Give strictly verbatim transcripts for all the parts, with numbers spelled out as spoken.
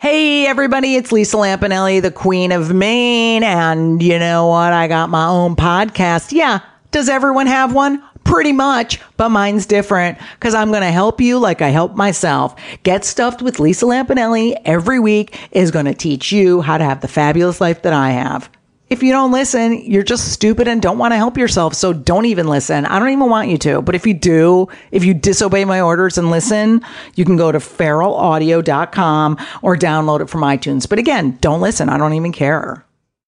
Hey everybody, it's Lisa Lampanelli, the Queen of Maine, and you know what? I got my own podcast. Yeah, does everyone have one? Pretty much, but mine's different because I'm going to help you like I help myself. Get Stuffed with Lisa Lampanelli every week is going to teach you how to have the fabulous life that I have. If you don't listen, you're just stupid and don't want to help yourself, so don't even listen. I don't even want you to. But if you do, if you disobey my orders and listen, you can go to feral audio dot com or download it from iTunes. But again, don't listen. I don't even care.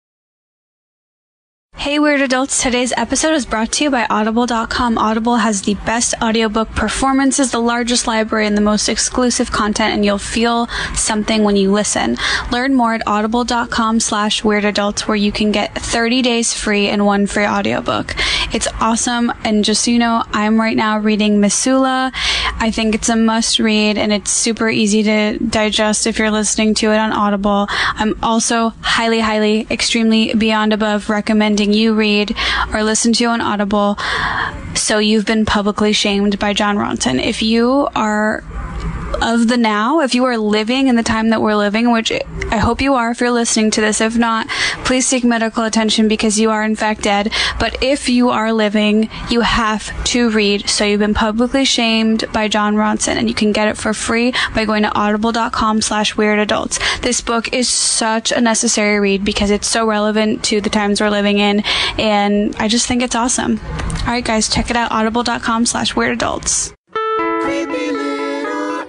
Hey Weird Adults, today's episode is brought to you by Audible dot com. Audible has the best audiobook performances, the largest library, and the most exclusive content, and you'll feel something when you listen. Learn more at audible dot com slash weird adults, where you can get thirty days free and one free audiobook. It's awesome, and just so you know, I'm right now reading Missoula. I think it's a must read, and it's super easy to digest if you're listening to it on Audible. I'm also highly, highly, extremely beyond above recommending you read or listen to on Audible So You've Been Publicly Shamed by Jon Ronson. If you are of the now, if you are living in the time that we're living, which I hope you are if you're listening to this. If not, please seek medical attention because you are in fact dead. But if you are living, you have to read So You've Been Publicly Shamed by Jon Ronson, and you can get it for free by going to audible dot com slash weird adults. This book is such a necessary read because it's so relevant to the times we're living in, and I just think it's awesome. All right, guys, check it out, audible dot com slash weird adults. Creepy little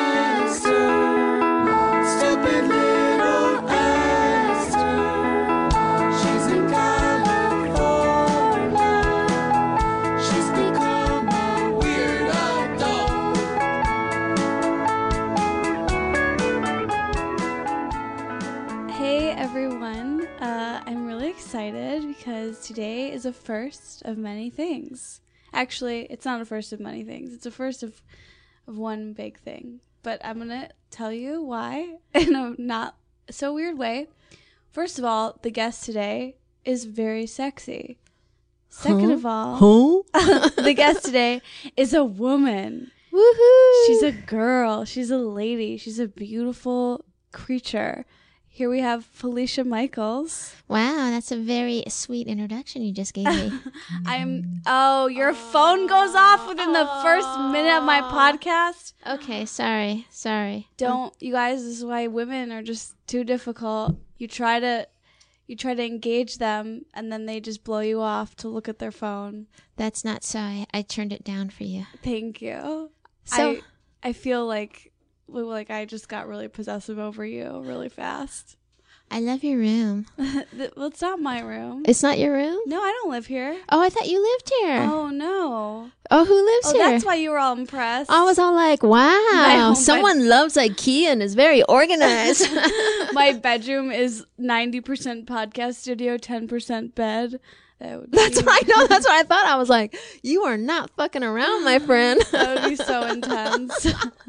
Esther, stupid little Esther. She's in California. She's become a weird adult. Hey everyone, uh, I'm really excited because today is a first of many things. Actually, it's not a first of many things. It's a first of, of one big thing. But I'm going to tell you why in a not so weird way. First of all, the guest today is very sexy. Second huh? of all, Who? the guest today is a woman. Woohoo! She's a girl. She's a lady. She's a beautiful creature. Here we have Felicia Michaels. Wow, that's a very sweet introduction you just gave me. I'm, oh, your phone goes off within the first minute of my podcast. Okay, sorry, sorry. Don't, you guys, this is why women are just too difficult. You try to, you try to engage them and then they just blow you off to look at their phone. That's not so. I, I turned it down for you. Thank you. So- I, I feel like, like I just got really possessive over you really fast. I love your room. Well, it's not my room. It's not your room? No, I don't live here. Oh, I thought you lived here. Oh, no. Oh, who lives Oh, here? that's why you were all impressed. I was all like, wow, My- someone loves IKEA and is very organized. My bedroom is ninety percent podcast studio, ten percent bed. That would be, That's what I know. That's what I thought. I was like, you are not fucking around, my friend. that would be so intense.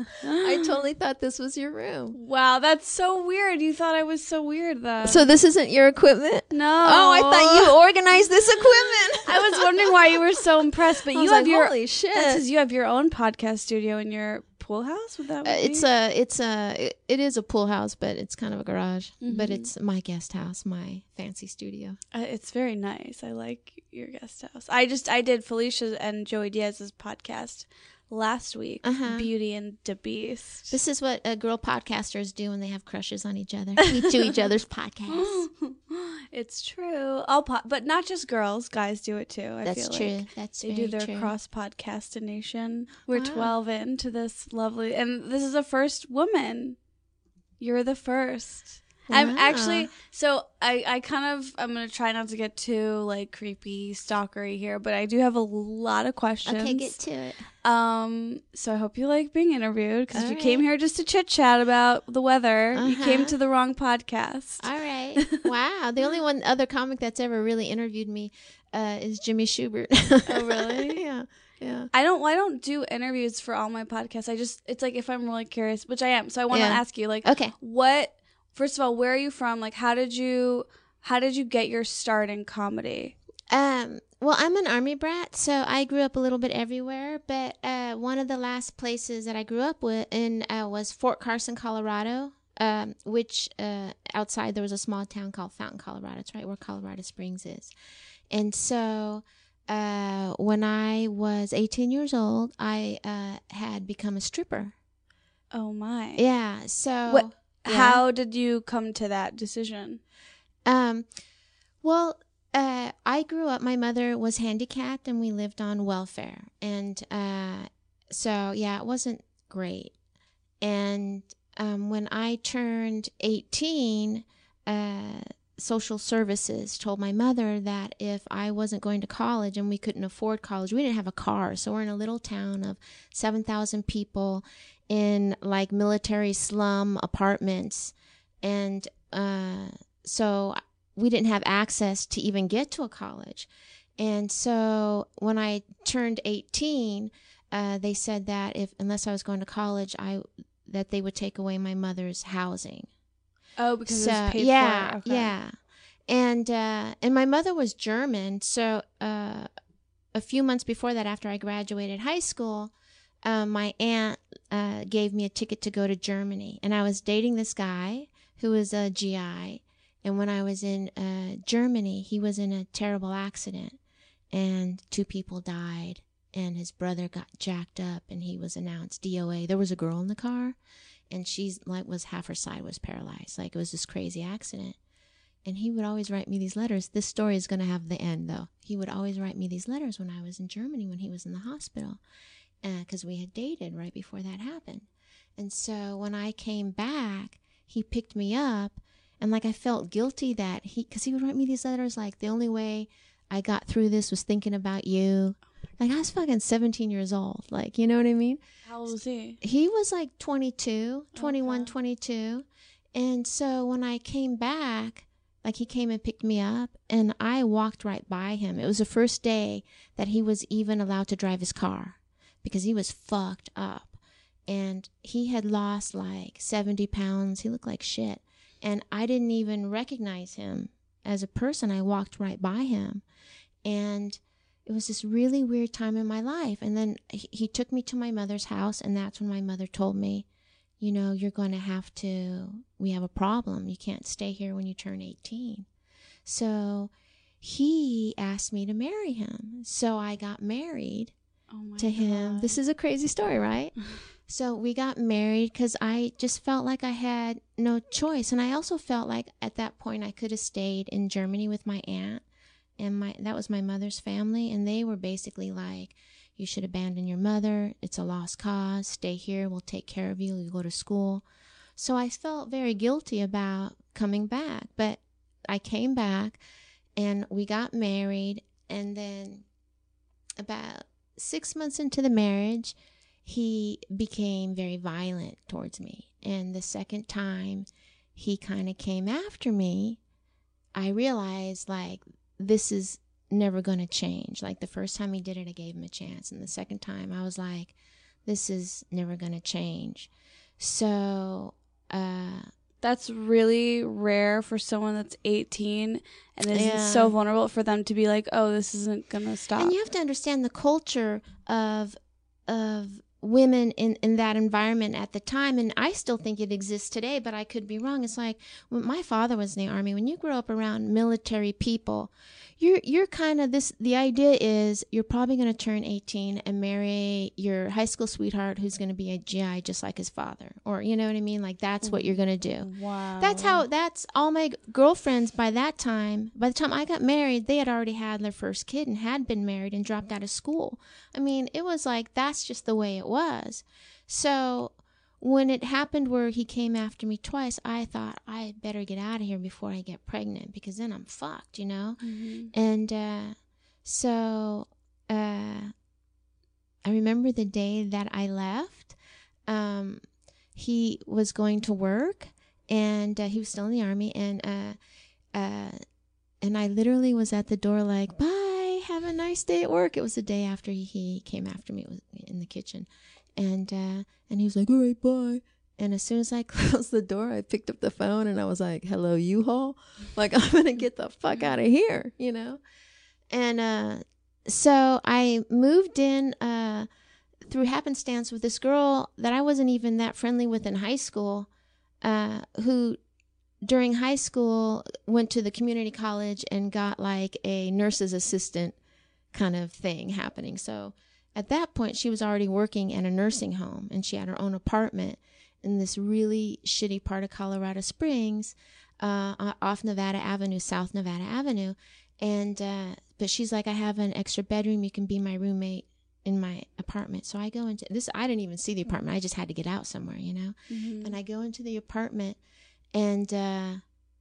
I totally thought this was your room. Wow, that's so weird. You thought I was so weird then. So this isn't your equipment? no. Oh, I thought you organized this equipment. I was wondering why you were so impressed, but I you was have like, your holy shit. That's 'cause you have your own podcast studio in your pool house. Would that Uh, be? it's a, it's a, it, it is a pool house, but it's kind of a garage. But Mhm. it's my guest house, my fancy studio. Uh, it's very nice. I like your guest house. I just I did Felicia and Joey Diaz's podcast last week, Uh-huh. Beauty and the Beast. This is what uh, girl podcasters do when they have crushes on each other. We do each other's podcasts. It's true. All po- but not just girls. Guys do it too. I That's feel true. Like That's they very do their true. cross podcastination. We're Wow. twelve into this lovely, and this is the first woman. You're the first. I'm Wow. actually so I I kind of I'm gonna try not to get too like creepy stalkery here, but I do have a lot of questions. Okay, get to it. Um, so I hope you like being interviewed because if you All came right. here just to chit chat about the weather, you Uh-huh. came to the wrong podcast. All right. Wow. The only one other comic that's ever really interviewed me uh, is Jimmy Schubert. Oh, really? Yeah. Yeah. I don't. I don't do interviews for all my podcasts. I just. It's like if I'm really curious, which I am. So I want to Yeah. ask you, like, Okay. what? First of all, where are you from? Like, how did you? How did you get your start in comedy? Um, well, I'm an Army brat, so I grew up a little bit everywhere. But uh, one of the last places that I grew up with in uh, was Fort Carson, Colorado. um, which uh, outside there was a small town called Fountain, Colorado. It's right where Colorado Springs is. And so uh, when I was eighteen years old, I uh, had become a stripper. Oh my. Yeah. So What? yeah. How did you come to that decision? Um, well, uh, I grew up, my mother was handicapped and we lived on welfare. And uh, so, yeah, it wasn't great. And um, when I turned eighteen, uh, social services told my mother that if I wasn't going to college and we couldn't afford college, we didn't have a car. So we're in a little town of seven thousand people in like military slum apartments. And uh, so we didn't have access to even get to a college. And so when I turned eighteen, uh, they said that if unless I was going to college, I that they would take away my mother's housing. Oh, because So it was paid yeah, for. Okay. yeah, and uh, and my mother was German, so uh, a few months before that, after I graduated high school, uh, my aunt uh, gave me a ticket to go to Germany, and I was dating this guy who was a G I, and when I was in uh, Germany, he was in a terrible accident, and two people died, and his brother got jacked up, and he was announced D O A. There was a girl in the car. And she's like, was half her side was paralyzed. Like it was this crazy accident. And he would always write me these letters. This story is going to have the end though. He would always write me these letters when I was in Germany, when he was in the hospital. Because uh, we had dated right before that happened. And so when I came back, he picked me up. And like I felt guilty that he, because he would write me these letters like, the only way I got through this was thinking about you. Like I was fucking seventeen years old. Like, you know what I mean? How old was he? He was like twenty-two, twenty-one, Okay. twenty-two. And so when I came back, like he came and picked me up and I walked right by him. It was the first day that he was even allowed to drive his car because he was fucked up. And he had lost like seventy pounds. He looked like shit. And I didn't even recognize him as a person. I walked right by him. And it was this really weird time in my life. And then he, he took me to my mother's house, and that's when my mother told me, you know, you're going to have to, we have a problem. You can't stay here when you turn eighteen. So he asked me to marry him. So I got married Oh my to him. God. This is a crazy story, right? So we got married because I just felt like I had no choice. And I also felt like at that point I could have stayed in Germany with my aunt. And my that was my mother's family, and they were basically like, you should abandon your mother. It's a lost cause. Stay here. We'll take care of you. You go to school. So I felt very guilty about coming back. But I came back, and we got married. And then about six months into the marriage, he became very violent towards me. And the second time he kind of came after me, I realized, like, this is never going to change. Like the first time he did it, I gave him a chance. And the second time I was like, this is never going to change. So, uh, That's really rare for someone that's eighteen and is Yeah. so vulnerable for them to be like, oh, this isn't going to stop. and you have to understand the culture of, of women in, in that environment at the time. And I still think it exists today, but I could be wrong. It's like when my father was in the army, when you grow up around military people, you're, you're kind of this, the idea is you're probably going to turn eighteen and marry your high school sweetheart who's going to be a G I just like his father. Or, you know what I mean? Like that's what you're going to do. Wow. That's how, that's all my girlfriends by that time. By the time I got married, they had already had their first kid and had been married and dropped out of school. I mean, it was like, that's just the way it was. So when it happened where he came after me twice, I thought I better get out of here before I get pregnant because then I'm fucked, you know? Mhm. And uh, so uh, I remember the day that I left. Um, he was going to work, and uh, he was still in the army, and uh, uh, and I literally was at the door like, bye, have a nice day at work. It was the day after he, he came after me. It was in the kitchen, and uh, and he was like, all right, bye. And as soon as I closed the door, I picked up the phone and I was like, hello, U-Haul? Like, I'm going to get the fuck out of here, you know? And uh, so I moved in uh, through happenstance with this girl that I wasn't even that friendly with in high school. uh, who during high school went to the community college and got like a nurse's assistant kind of thing happening. So at that point, she was already working at a nursing home, and she had her own apartment in this really shitty part of Colorado Springs, uh, off Nevada Avenue, South Nevada Avenue. And, uh, but she's like, I have an extra bedroom. You can be my roommate in my apartment. So I go into this. I didn't even see the apartment. I just had to get out somewhere, you know? Mm-hmm. And I go into the apartment, and, uh,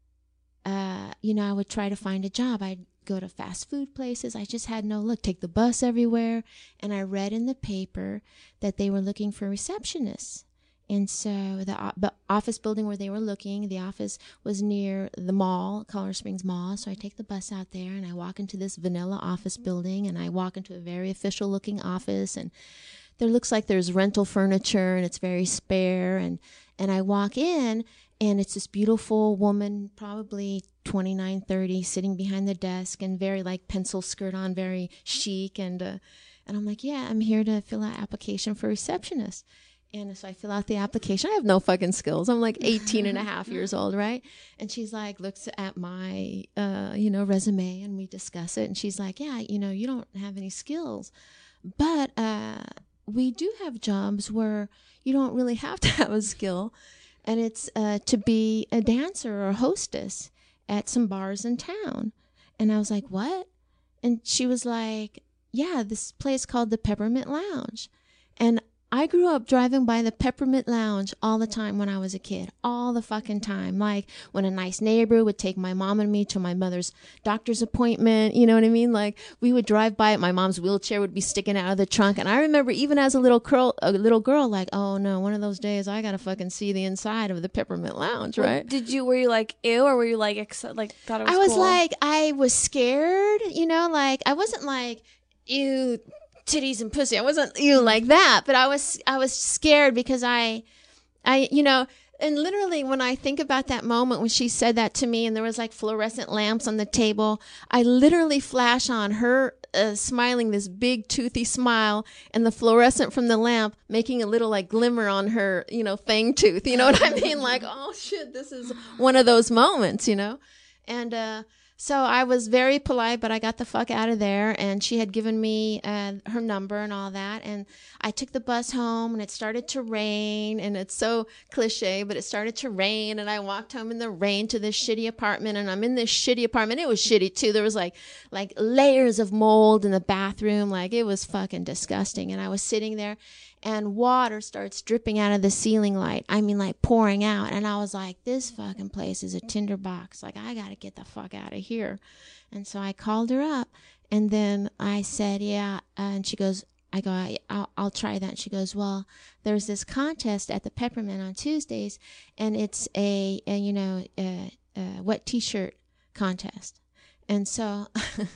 uh, you know, I would try to find a job. I'd go to fast food places. I just had no look, take the bus everywhere. And I read in the paper that they were looking for receptionists. And so the, the office building where they were looking, the office was near the mall, Colorado Springs Mall. So I take the bus out there, and I walk into this vanilla office building, and I walk into a very official looking office, and there looks like there's rental furniture, and it's very spare. And, and I walk in, and it's this beautiful woman, probably twenty-nine, thirty, sitting behind the desk, and very like pencil skirt on, very chic. And, uh, and I'm like, yeah, I'm here to fill out application for receptionist. And so I fill out the application. I have no fucking skills. I'm like eighteen and a half years old, right? And she's like, looks at my, uh, you know, resume, and we discuss it. And she's like, yeah, you know, you don't have any skills. But uh, we do have jobs where you don't really have to have a skill. And it's uh, to be a dancer or a hostess at some bars in town. And I was like, what? And she was like, yeah, this place called the Peppermint Lounge. And I grew up driving by the Peppermint Lounge all the time when I was a kid, all the fucking time. Like when a nice neighbor would take my mom and me to my mother's doctor's appointment, you know what I mean? Like we would drive by it. My mom's wheelchair would be sticking out of the trunk. And I remember even as a little girl, a little girl, like, oh no, one of those days I got to fucking see the inside of the Peppermint Lounge, right? Did you, were you like, ew, or were you like, ex- like thought it was I was cool? like, I was scared, you know, like I wasn't like, ew, titties and pussy. I wasn't ew like that, but I was I was scared because I I you know, and literally when I think about that moment when she said that to me, and there was like fluorescent lamps on the table, I literally flash on her uh, smiling this big toothy smile, and the fluorescent from the lamp making a little like glimmer on her, you know, fang tooth. You know what I mean? Like, oh shit, this is one of those moments, you know? And uh so I was very polite, but I got the fuck out of there, and she had given me uh, her number and all that, and I took the bus home, and it started to rain, and it's so cliche, but it started to rain, and I walked home in the rain to this shitty apartment, and I'm in this shitty apartment. It was shitty too. There was like like layers of mold in the bathroom. Like it was fucking disgusting, and I was sitting there, and water starts dripping out of the ceiling light. I mean, like pouring out. And I was like, this fucking place is a tinderbox. Like, I got to get the fuck out of here. And so I called her up, and then I said, yeah. And she goes, I go, I'll, I'll try that. And she goes, well, there's this contest at the Peppermint on Tuesdays, and it's a, a you know, a, a wet t-shirt contest. And so...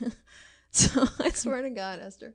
So I swear to God, Esther.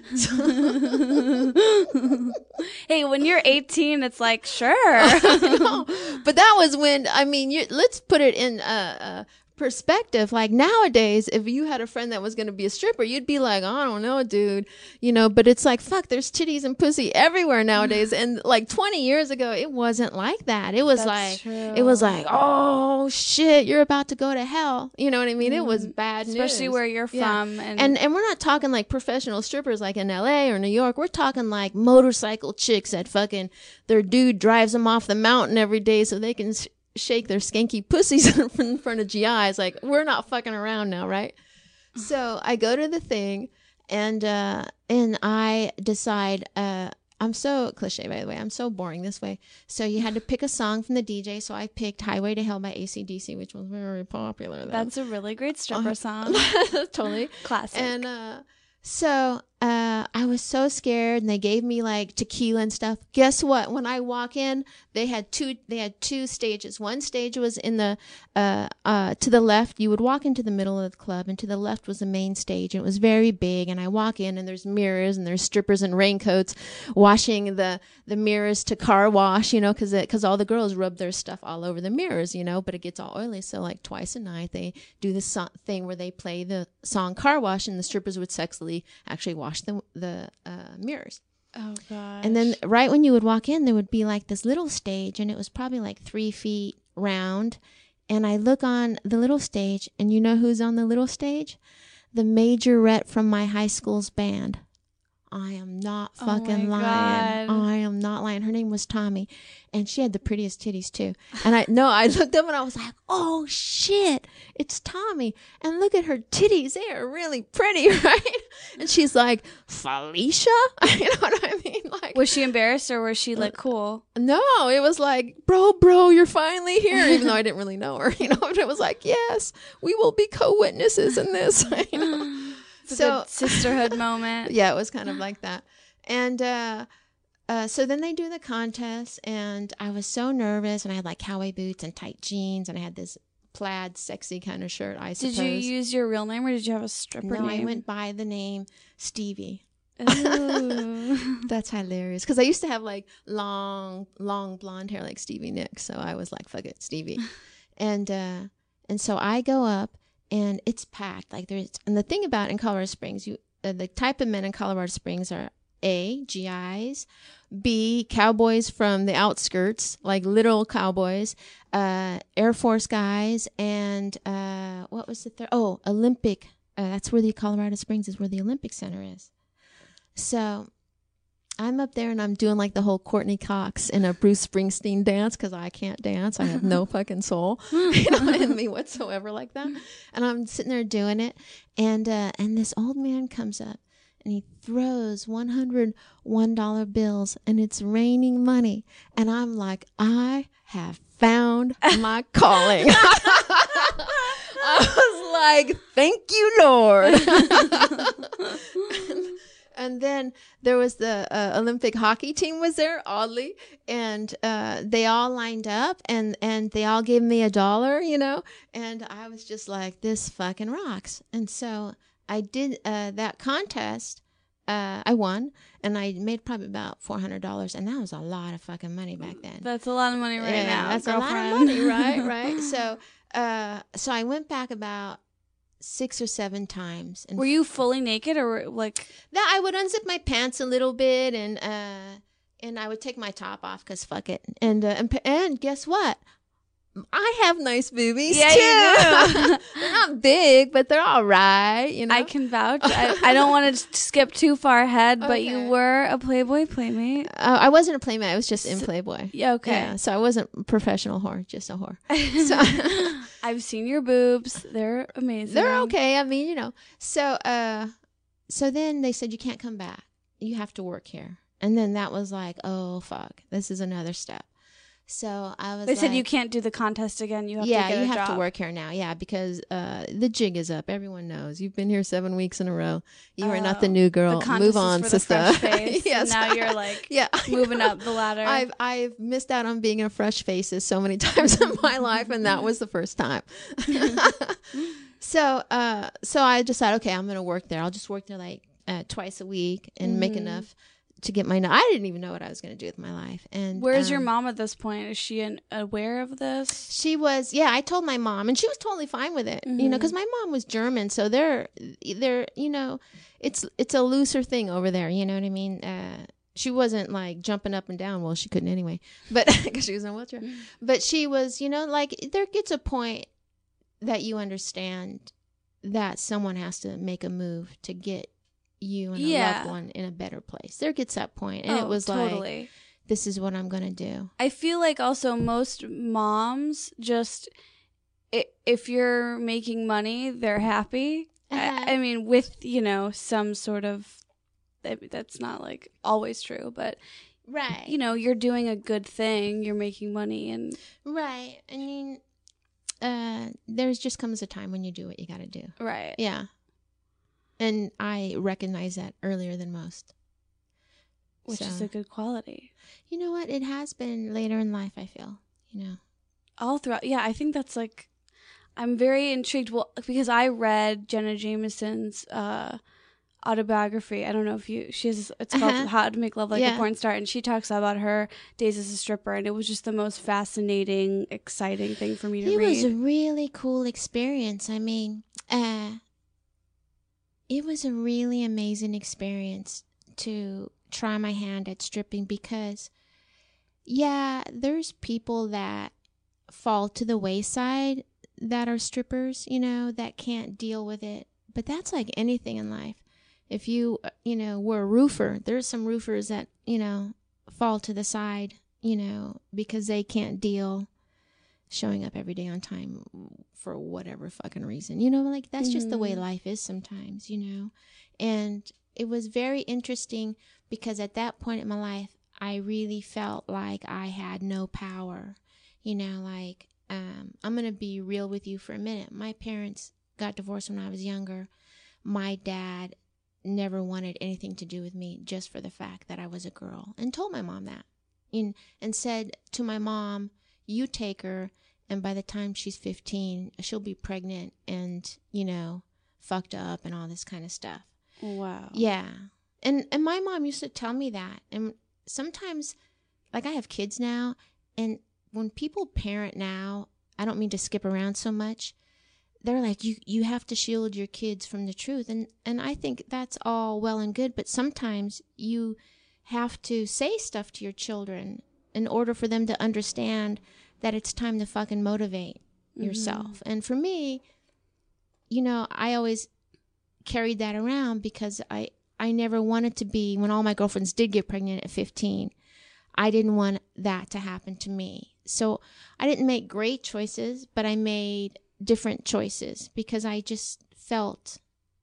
Hey, when you're eighteen, it's like, sure. I know. But that was when, I mean, you, let's put it in uh, uh, perspective. Like nowadays, if you had a friend that was going to be a stripper, you'd be like, I don't know, dude. You know, but it's like, fuck, there's titties and pussy everywhere nowadays. And like twenty years ago, it wasn't like that. It was That's like, true. it was like, oh shit, you're about to go to hell. You know what I mean? It was bad news. Especially where you're Yeah. from. And, And and we're not talking like professional strippers like in L A or New York. We're talking like motorcycle chicks that fucking their dude drives them off the mountain every day so they can sh- shake their skanky pussies in front of G Is. Like, we're not fucking around now, right? So I go to the thing, and uh, and I decide. Uh, I'm so cliche, by the way. I'm so boring this way. So you had to pick a song from the D J. So I picked "Highway to Hell" by A C D C, which was very popular then. that's a really great stripper song. Totally Classic. And uh, so uh, I was so scared, and they gave me like tequila and stuff. Guess what? When I walk in, they had two. They had two stages. One stage was in the uh, uh, to the left. You would walk into the middle of the club, and to the left was the main stage. And it was very big. And I walk in, and there's mirrors, and there's strippers in raincoats washing the the mirrors to car wash. You know, because because all the girls rub their stuff all over the mirrors. You know, but it gets all oily. So like twice a night, they do this so- thing where they play the song "Car Wash," and the strippers would sexily actually wash the the uh, mirrors. Oh gosh. And then right when you would walk in, there would be like this little stage, and it was probably like three feet round. And I look on the little stage, and you know who's on the little stage? The majorette from my high school's band. I am not Oh my fucking lying. God. I am not lying. Her name was Tommy, and she had the prettiest titties too. And I no, I looked up and I was like, "Oh shit, it's Tommy!" And look at her titties; they are really pretty, right? And she's like, "Felicia," you know what I mean? Like, Was she embarrassed or was she like cool? no, it was like, "Bro, bro, you're finally here," even though I didn't really know her, you know. But it was like, "Yes, we will be co-witnesses in this," you know. It's a So- good sisterhood moment. Yeah, it was kind of like that. And uh, uh, so then they do the contest, and I was so nervous, and I had like cowboy boots and tight jeans, and I had this plaid, sexy kind of shirt, I suppose. Did you use your real name or did you have a stripper No, name? I went by the name Stevie. Ooh. That's hilarious. Because I used to have like long, long blonde hair like Stevie Nicks. So I was like, fuck it, Stevie. and uh, and so I go up, and it's packed. Like there's, and the thing about in Colorado Springs, you uh, the type of men in Colorado Springs are A, G Is, B, cowboys from the outskirts, like literal cowboys, uh, Air Force guys, and uh, what was the third? Oh, Olympic. Uh, that's where the Colorado Springs is, where the Olympic Center is. So I'm up there and I'm doing like the whole Courtney Cox in a Bruce Springsteen dance because I can't dance. I have no fucking soul, you know, in me whatsoever like that. And I'm sitting there doing it, and uh, and this old man comes up and he throws one hundred one dollar bills, and it's raining money, and I'm like, I have found my calling. I was like, thank you, Lord. And then there was the uh, Olympic hockey team was there, oddly, and uh, they all lined up, and, and they all gave me a dollar, you know, and I was just like, this fucking rocks. And so I did uh, that contest. Uh, I won, and I made probably about four hundred dollars, and that was a lot of fucking money back then. That's a lot of money right Yeah, now. that's girlfriend. a lot of money, right? Right. So, uh, so I went back about six or seven times, and Were you fully naked or were, like? that I would unzip my pants a little bit, and uh, and I would take my top off because fuck it, and, uh, and p- and guess what? I have nice boobies Yeah, too. you do. They're not big, but they're all right. You know, I can vouch. I, I don't want to skip too far ahead, but you Okay. were a Playboy playmate. Uh, I wasn't a playmate. I was just in Playboy. Yeah, okay. Yeah, so I wasn't a professional whore, just a whore. So. I've seen your boobs. They're amazing. They're okay. I mean, you know. So, uh, so then they said you can't come back. You have to work here. And then that was like, oh fuck, this is another step. So I was. They said like, you can't do the contest again. You have yeah, to get you a have job. to work here now. Yeah, because uh, the jig is up. Everyone knows you've been here seven weeks in a row. You are not the Oh, new The girl. contest Move is on, for the sister. fresh face. Yes. Now you're like Yeah, moving up the ladder. I've I've missed out on being a fresh faces so many times in my life, and that was the first time. so uh, so I decided, okay, I'm gonna work there. I'll just work there like uh, twice a week and make Mm-hmm. enough to get my. I didn't even know what I was gonna do with my life. And Where's your um, mom at this point? Is she an, aware of this? She was, yeah. I told my mom, and she was totally fine with it. You know, Mhm. because my mom was German, so they're they're you know, it's it's a looser thing over there. You know what I mean? Uh, she wasn't like jumping up and down. Well, she couldn't anyway, but because she was in a wheelchair. But she was, you know, like there gets a point that you understand that someone has to make a move to get you and a Yeah. loved one in a better place. There gets that point, and it Oh, was like, totally. this is what I'm gonna do. I feel like also most moms just i- if you're making money, they're happy. Uh-huh. I, I mean, with you know some sort of I mean, that's not like always true, but Right. you know you're doing a good thing, you're making money, and Right. I mean, uh, there's just comes a time when you do what you got to do. right. Yeah. And I recognize that earlier than most. Which So, is a good quality. you know what? It has been later in life, I feel, you know. All throughout, yeah, I think that's like, I'm very intrigued. Well, because I read Jenna Jameson's uh, autobiography. I don't know if you, she has, it's called Uh-huh. How to Make Love Like Yeah. a Porn Star, and she talks about her days as a stripper, and it was just the most fascinating, exciting thing for me to It read. was a really cool experience. I mean, uh, it was a really amazing experience to try my hand at stripping because, yeah, there's people that fall to the wayside that are strippers, you know, that can't deal with it. But that's like anything in life. If you, you know, were a roofer, there's some roofers that, you know, fall to the side, you know, because they can't deal showing up every day on time for whatever fucking reason. You know, like that's just the way life is sometimes, you know. And it was very interesting because at that point in my life, I really felt like I had no power. You know, like, um, I'm going to be real with you for a minute. My parents got divorced when I was younger. My dad never wanted anything to do with me just for the fact that I was a girl, and told my mom that, and, and said to my mom, you take her, and by the time she's fifteen, she'll be pregnant and, you know, fucked up and all this kind of stuff. Wow. Yeah. And, and my mom used to tell me that. And sometimes, like, I have kids now, and when people parent now, I don't mean to skip around so much, they're like, you, you have to shield your kids from the truth. And, and I think that's all well and good, but sometimes you have to say stuff to your children in order for them to understand that it's time to fucking motivate yourself. Mm-hmm. And for me, you know, I always carried that around because I, I never wanted to be, when all my girlfriends did get pregnant at fifteen, I didn't want that to happen to me. So I didn't make great choices, but I made different choices because I just felt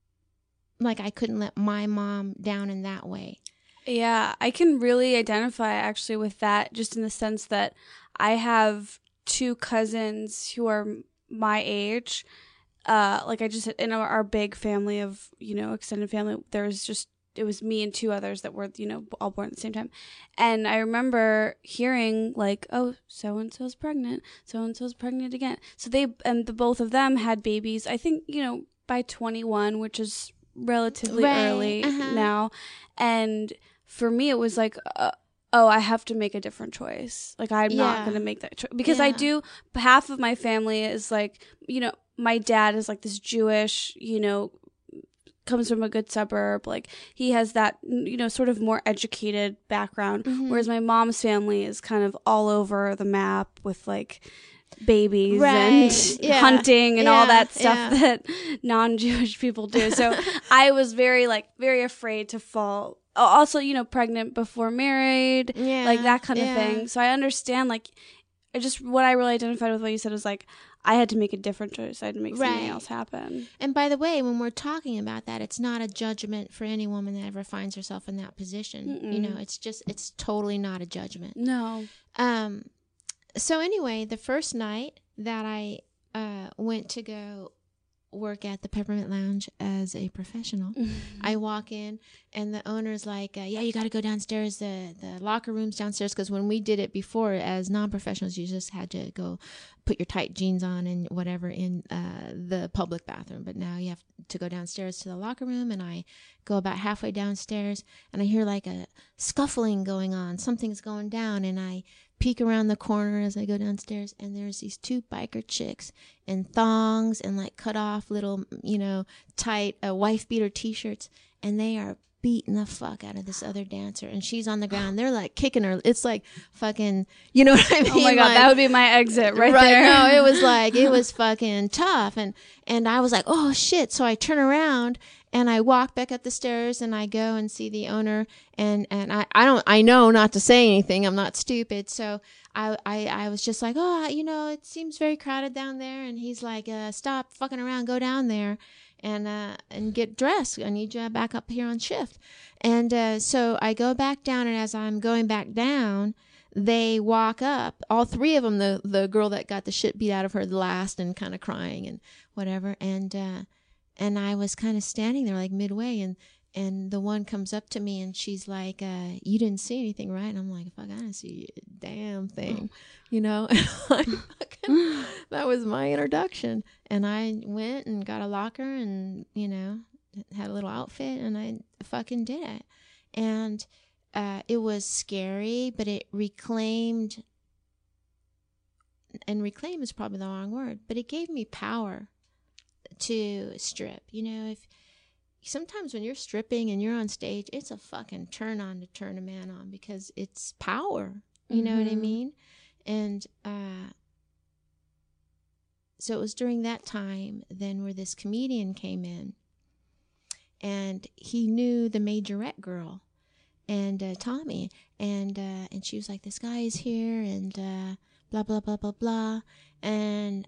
like I couldn't let my mom down in that way. Yeah, I can really identify actually with that, just in the sense that I have two cousins who are my age. Uh, like I just, in our, our big family of, you know, extended family, there was just, it was me and two others that were, you know, all born at the same time. And I remember hearing like, oh, so-and-so's pregnant, so-and-so's pregnant again. So they, and the both of them had babies, I think, you know, by twenty-one, which is relatively right. early uh-huh. now. And for me, it was like, uh, oh, I have to make a different choice. Like, I'm Yeah. not going to make that choice. Because Yeah. I do, half of my family is like, you know, my dad is like this Jewish, you know, comes from a good suburb. Like, he has that, you know, sort of more educated background. Mm-hmm. Whereas my mom's family is kind of all over the map with like babies Right. and Yeah. hunting and all Yeah. that stuff Yeah. that non-Jewish people do. So I was very like, very afraid to fall. Also, you know, pregnant before married, Yeah. like that kind of Yeah. thing. So I understand, like, I just, what I really identified with what you said was like, I had to make a different choice. I had to make something Right. else happen. And by the way, when we're talking about that, it's not a judgment for any woman that ever finds herself in that position. Mm-mm. You know, it's just, it's totally not a judgment. No. Um, so anyway, the first night that I uh, went to go work at the Peppermint Lounge as a professional, I walk in and the owner's like, uh, yeah, you got to go downstairs. The, the locker room's downstairs. Because when we did it before as non-professionals, you just had to go put your tight jeans on and whatever in uh, the public bathroom. But now you have to go downstairs to the locker room. And I go about halfway downstairs and I hear like a scuffling going on. Something's going down. And I peek around the corner as I go downstairs, and there's these two biker chicks in thongs and like cut off little, you know, tight uh, wife beater t-shirts, and they are beating the fuck out of this other dancer, and she's on the ground. They're like kicking her. It's like fucking, you know what I mean? Oh my God, like, that would be my exit right, right there. No, it was like, it was fucking tough. And, and I was like, oh shit. So I turn around and I walk back up the stairs and I go and see the owner, and, and I, I don't, I know not to say anything. I'm not stupid. So I, I, I was just like, oh, you know, it seems very crowded down there. And he's like, uh, stop fucking around, go down there and, uh, and get dressed. I need you back up here on shift. And, uh, so I go back down, and as I'm going back down, they walk up, all three of them, the, the girl that got the shit beat out of her the last and kind of crying and whatever. And, uh, and I was kind of standing there like midway, and, and the one comes up to me and she's like, uh, you didn't see anything, right? And I'm like, fuck, I didn't see a damn thing, you know? That was my introduction. And I went and got a locker and, you know, had a little outfit, and I fucking did it. And uh, it was scary, but it reclaimed, and reclaim is probably the wrong word, but it gave me power to strip. You know, if sometimes when you're stripping and you're on stage, it's a fucking turn on to turn a man on because it's power. You know what I Mhm. mean? And uh, so it was during that time then where this comedian came in, and he knew the majorette girl, and uh, Tommy, and uh, and she was like, "This guy is here," and uh, blah blah blah blah blah, and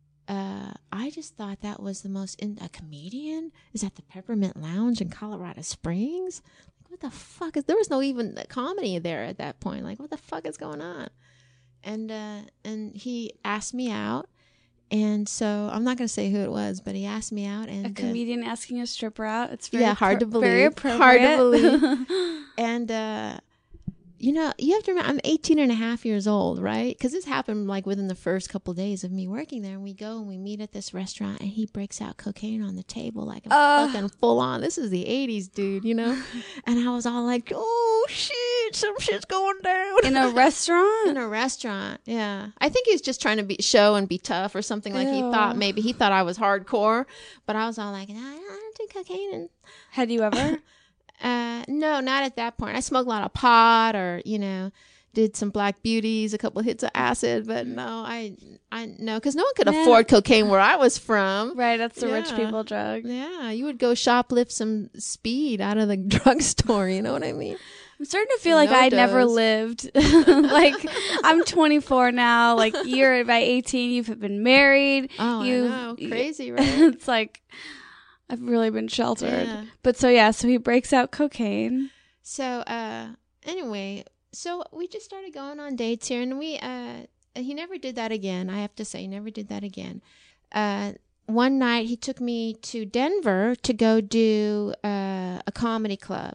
uh, I just thought that was the most in- a comedian is at the Peppermint Lounge in Colorado Springs. What the fuck is there was no even comedy there at that point. Like, what the fuck is going on? And uh, and he asked me out, and so I'm not gonna say who it was, but he asked me out, and A uh, comedian asking a stripper out. It's very yeah, hard pro- to Very believe. Hard to appropriate. and uh, you know, you have to remember, I'm eighteen and a half years old, right? Because this happened like within the first couple of days of me working there. And we go and we meet at this restaurant, and he breaks out cocaine on the table like a Ugh. fucking full on. This is the eighties, dude, you know? And I was all like, oh shit, some shit's going down. In a restaurant? In a restaurant, yeah. I think he was just trying to be show and be tough or something. Like he Ew. thought maybe he thought I was hardcore, but I was all like, nah, I don't do cocaine. And Had you ever? uh, no, not at that point. I smoked a lot of pot, or you know, did some Black Beauties, a couple of hits of acid, but no, I, I no, because no one could Man. afford cocaine where I was from. Right, that's the rich Yeah. people drug. Yeah, you would go shoplift some speed out of the drugstore. You know what I mean? I'm starting to feel like No I never dose. lived. Like, I'm twenty-four now. Like, you're by eighteen, you've been married. Oh, you I know, crazy, right? It's like, I've really been sheltered. Yeah. But so, yeah, so he breaks out cocaine. So, uh, anyway, so we just started going on dates here, and we, uh, he never did that again. I have to say, he never did that again. Uh, one night he took me to Denver to go do uh, a comedy club,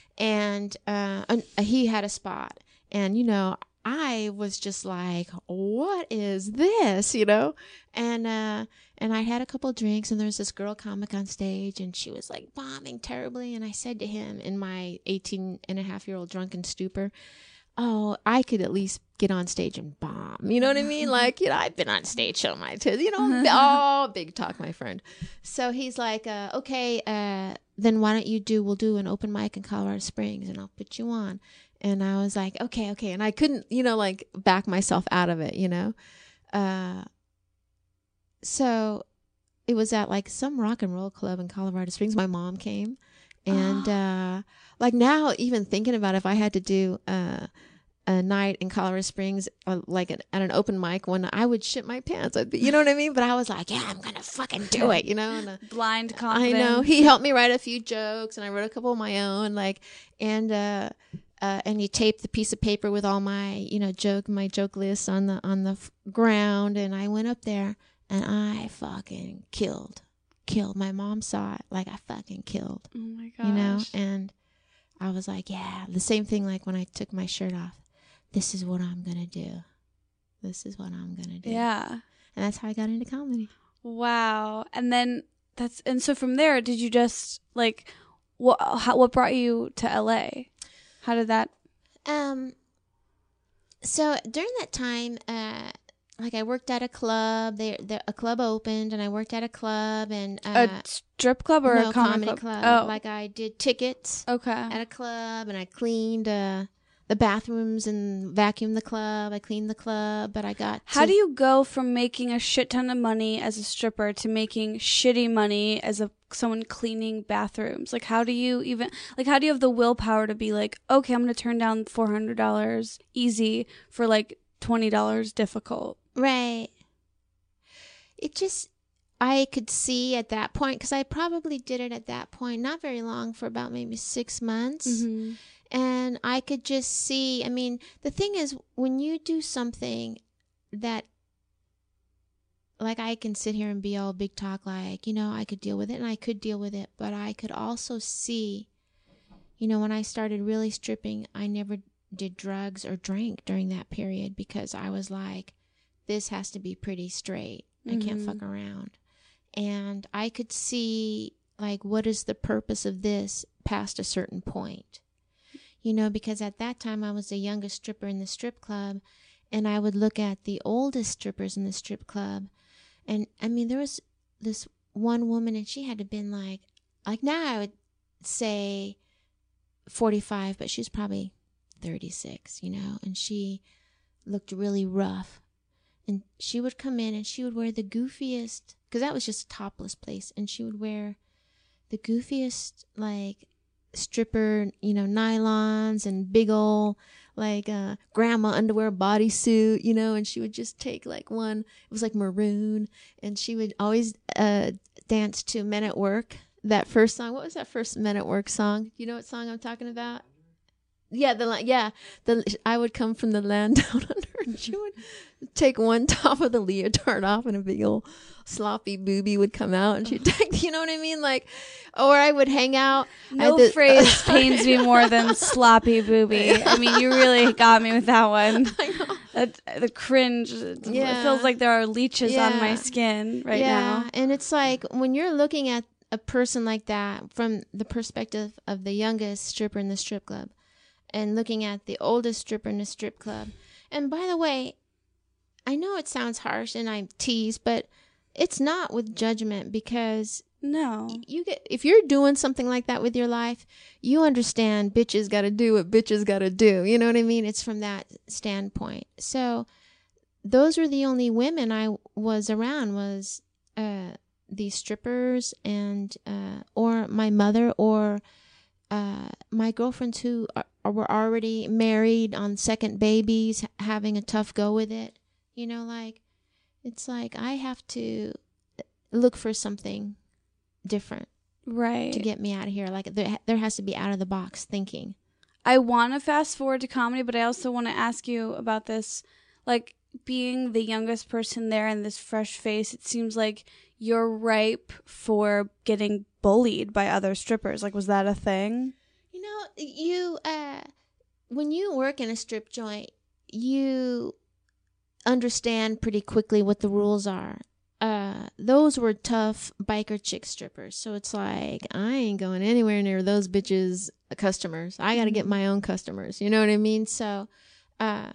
and uh, an- he had a spot, and you know, I was just like, what is this, you know? And uh, and I had a couple drinks, and there was this girl comic on stage, and she was like bombing terribly. And I said to him in my eighteen and a half year old drunken stupor, oh, I could at least get on stage and bomb. You know what I mean? Like, you know, I've been on stage showing my tits, you know, oh, big talk, my friend. So he's like, uh, okay, uh, then why don't you do, we'll do an open mic in Colorado Springs and I'll put you on. And I was like, okay, okay. And I couldn't, you know, like back myself out of it, you know? Uh, so it was at like some rock and roll club in Colorado Springs. My mom came. And uh, like now, even thinking about if I had to do uh, a night in Colorado Springs, uh, like at, at an open mic one, I would shit my pants. I'd be, you know what I mean? But I was like, yeah, I'm going to fucking do it, you know? And, uh, Blind I confidence. know. He helped me write a few jokes, and I wrote a couple of my own, like, and, uh, uh, and he taped the piece of paper with all my, you know, joke, my joke lists on the, on the f- ground. And I went up there and I fucking killed, killed. My mom saw it. Like I fucking killed, Oh my gosh. you know? And I was like, yeah, the same thing. Like when I took my shirt off, this is what I'm going to do. This is what I'm going to do. Yeah. And that's how I got into comedy. Wow. And then that's, and so from there, did you just like, what, how, what brought you to L A? How did that? Um, so during that time, uh, like I worked at a club. There, there, a club opened, and I worked at a club, and uh, A strip club or no, a comedy, club? Oh, Like I did tickets okay. at a club, and I cleaned uh, the bathrooms and vacuumed the club. I cleaned the club, but I got. How to- do you go from making a shit ton of money as a stripper to making shitty money as a someone cleaning bathrooms? Like, how do you even, like, how do you have the willpower to be like, okay, I'm going to turn down four hundred dollars easy for like twenty dollars difficult? Right. It just, I could see at that point, because I probably did it at that point, not very long, for about maybe six months. Mm-hmm. And I could just see, I mean, the thing is, when you do something that, like I can sit here and be all big talk, like, you know, I could deal with it, and I could deal with it, but I could also see, you know, when I started really stripping, I never did drugs or drank during that period, because I was like, this has to be pretty straight. I can't Mhm. fuck around. And I could see, like, what is the purpose of this past a certain point? You know, because at that time I was the youngest stripper in the strip club, and I would look at the oldest strippers in the strip club. And I mean, there was this one woman, and she had to have been like like now I would say forty-five, but she's probably thirty-six, you know, and she looked really rough. And she would come in and she would wear the goofiest, because that was just a topless place, and she would wear the goofiest, like, stripper, you know, nylons and big old, like, uh, grandma underwear bodysuit, you know, and she would just take, like, one, it was, like, maroon, and she would always uh, dance to Men at Work, that first song. What was that first Men at Work song? Do you know what song I'm talking about? Yeah, the la- yeah, the I would come from the land down under, and she would take one top of the leotard off, and a big old sloppy boobie would come out, and she'd take, you know what I mean, like, or I would hang out. No at the- phrase pains me more than sloppy booby. I mean, you really got me with that one. I know. That, the cringe. Yeah. It feels like there are leeches on Yeah. my skin right yeah, now. and it's like when you're looking at a person like that from the perspective of the youngest stripper in the strip club, and looking at the oldest stripper in the strip club. And by the way, I know it sounds harsh and I tease, but it's not with judgment, because No. you get, if you're doing something like that with your life, you understand bitches got to do what bitches got to do. You know what I mean? It's from that standpoint. So those were the only women I was around, was uh, these strippers and uh, or my mother, or uh, my girlfriends who are, were already married, on second babies, having a tough go with it. You know, like, it's like I have to look for something different Right. to get me out of here. Like, there, there has to be out of the box thinking. I want to fast forward to comedy, but I also want to ask you about this. Like, being the youngest person there and this fresh face, it seems like you're ripe for getting bullied by other strippers. Like, was that a thing? You know, you, uh, when you work in a strip joint, you understand pretty quickly what the rules are. Uh, those were tough biker chick strippers. So it's like, I ain't going anywhere near those bitches' customers. I got to get my own customers. You know what I mean? So, uh,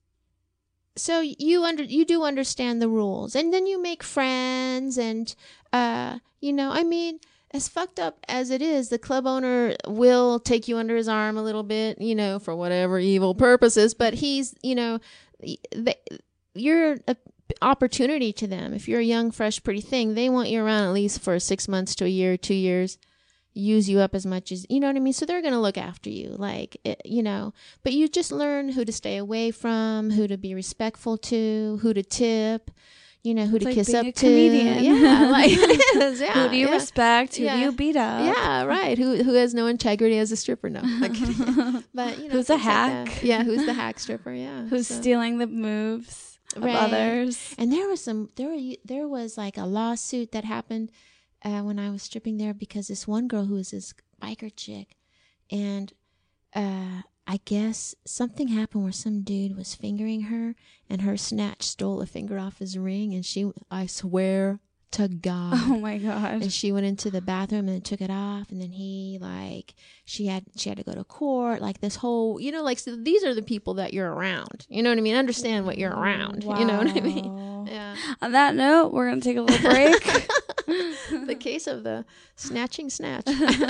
so you under, you do understand the rules, and then you make friends, and, uh, you know, I mean, as fucked up as it is, the club owner will take you under his arm a little bit, you know, for whatever evil purposes, but he's, you know, the, you're a opportunity to them. If you're a young, fresh, pretty thing, they want you around at least for six months to a year, two years, use you up as much as, you know what I mean? So they're going to look after you, like, it, you know, but you just learn who to stay away from, who to be respectful to, who to tip, you know, who It's to like kiss being up a to. comedian. Yeah, like it is. Yeah, Who do you yeah. respect? Who Yeah. do you beat up? Yeah, right. Who who has no integrity as a stripper? No, I'm kidding. But you know, Who's a things like hack? that. Yeah, who's the hack stripper? Yeah, Who's so- stealing the moves of Right. others? And there was some there were there was like a lawsuit that happened uh, when I was stripping there, because this one girl who was this biker chick, and uh, I guess something happened where some dude was fingering her, and her snatch stole a finger off his ring, and she, I swear to God. Oh my god. And she went into the bathroom and took it off, and then he, like, she had she had to go to court, like this whole, you know, like, so these are the people that you're around. You know what I mean? Understand what you're around. You know what I mean? Wow. Yeah. On that note, we're going to take a little break. The case of the snatching snatch.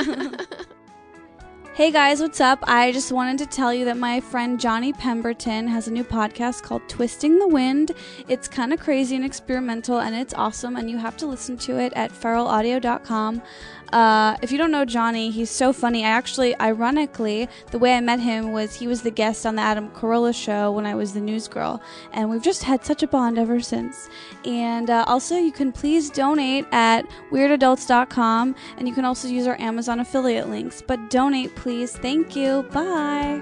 Hey guys, what's up? I just wanted to tell you that my friend Johnny Pemberton has a new podcast called Twisting the Wind. It's kind of crazy and experimental, and it's awesome, and you have to listen to it at feral audio dot com. Uh, if you don't know Johnny, he's so funny. I actually, ironically, the way I met him was he was the guest on the Adam Carolla show when I was the news girl, and we've just had such a bond ever since. And uh, also, you can please donate at weird adults dot com, and you can also use our Amazon affiliate links. But donate, please. Thank you. Bye.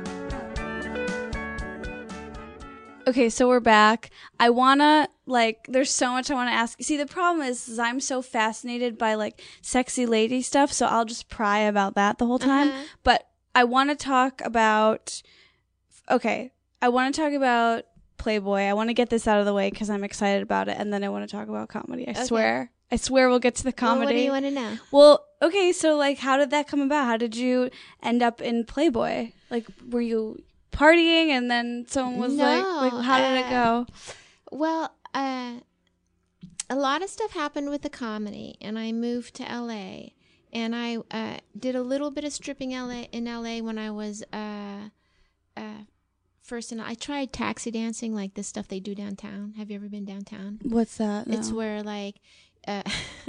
Okay, so we're back. I wanna, like, there's so much I wanna ask. See, the problem is, is I'm so fascinated by, like, sexy lady stuff, so I'll just pry about that the whole time. Uh-huh. But I wanna talk about, okay, I wanna talk about Playboy. I wanna get this out of the way because I'm excited about it, and then I wanna talk about comedy. I Okay. swear. I swear we'll get to the Well, comedy. what do you want to know? Well, okay, so, like, how did that come about? How did you end up in Playboy? Like, were you partying and then someone was No, like, like, how did it uh, go? Well, uh, a lot of stuff happened with the comedy, and I moved to L A, And I uh, did a little bit of stripping L A in L A when I was uh, uh, first. And I tried taxi dancing, like the stuff they do downtown. Have you ever been downtown? What's that? It's No. where like, uh,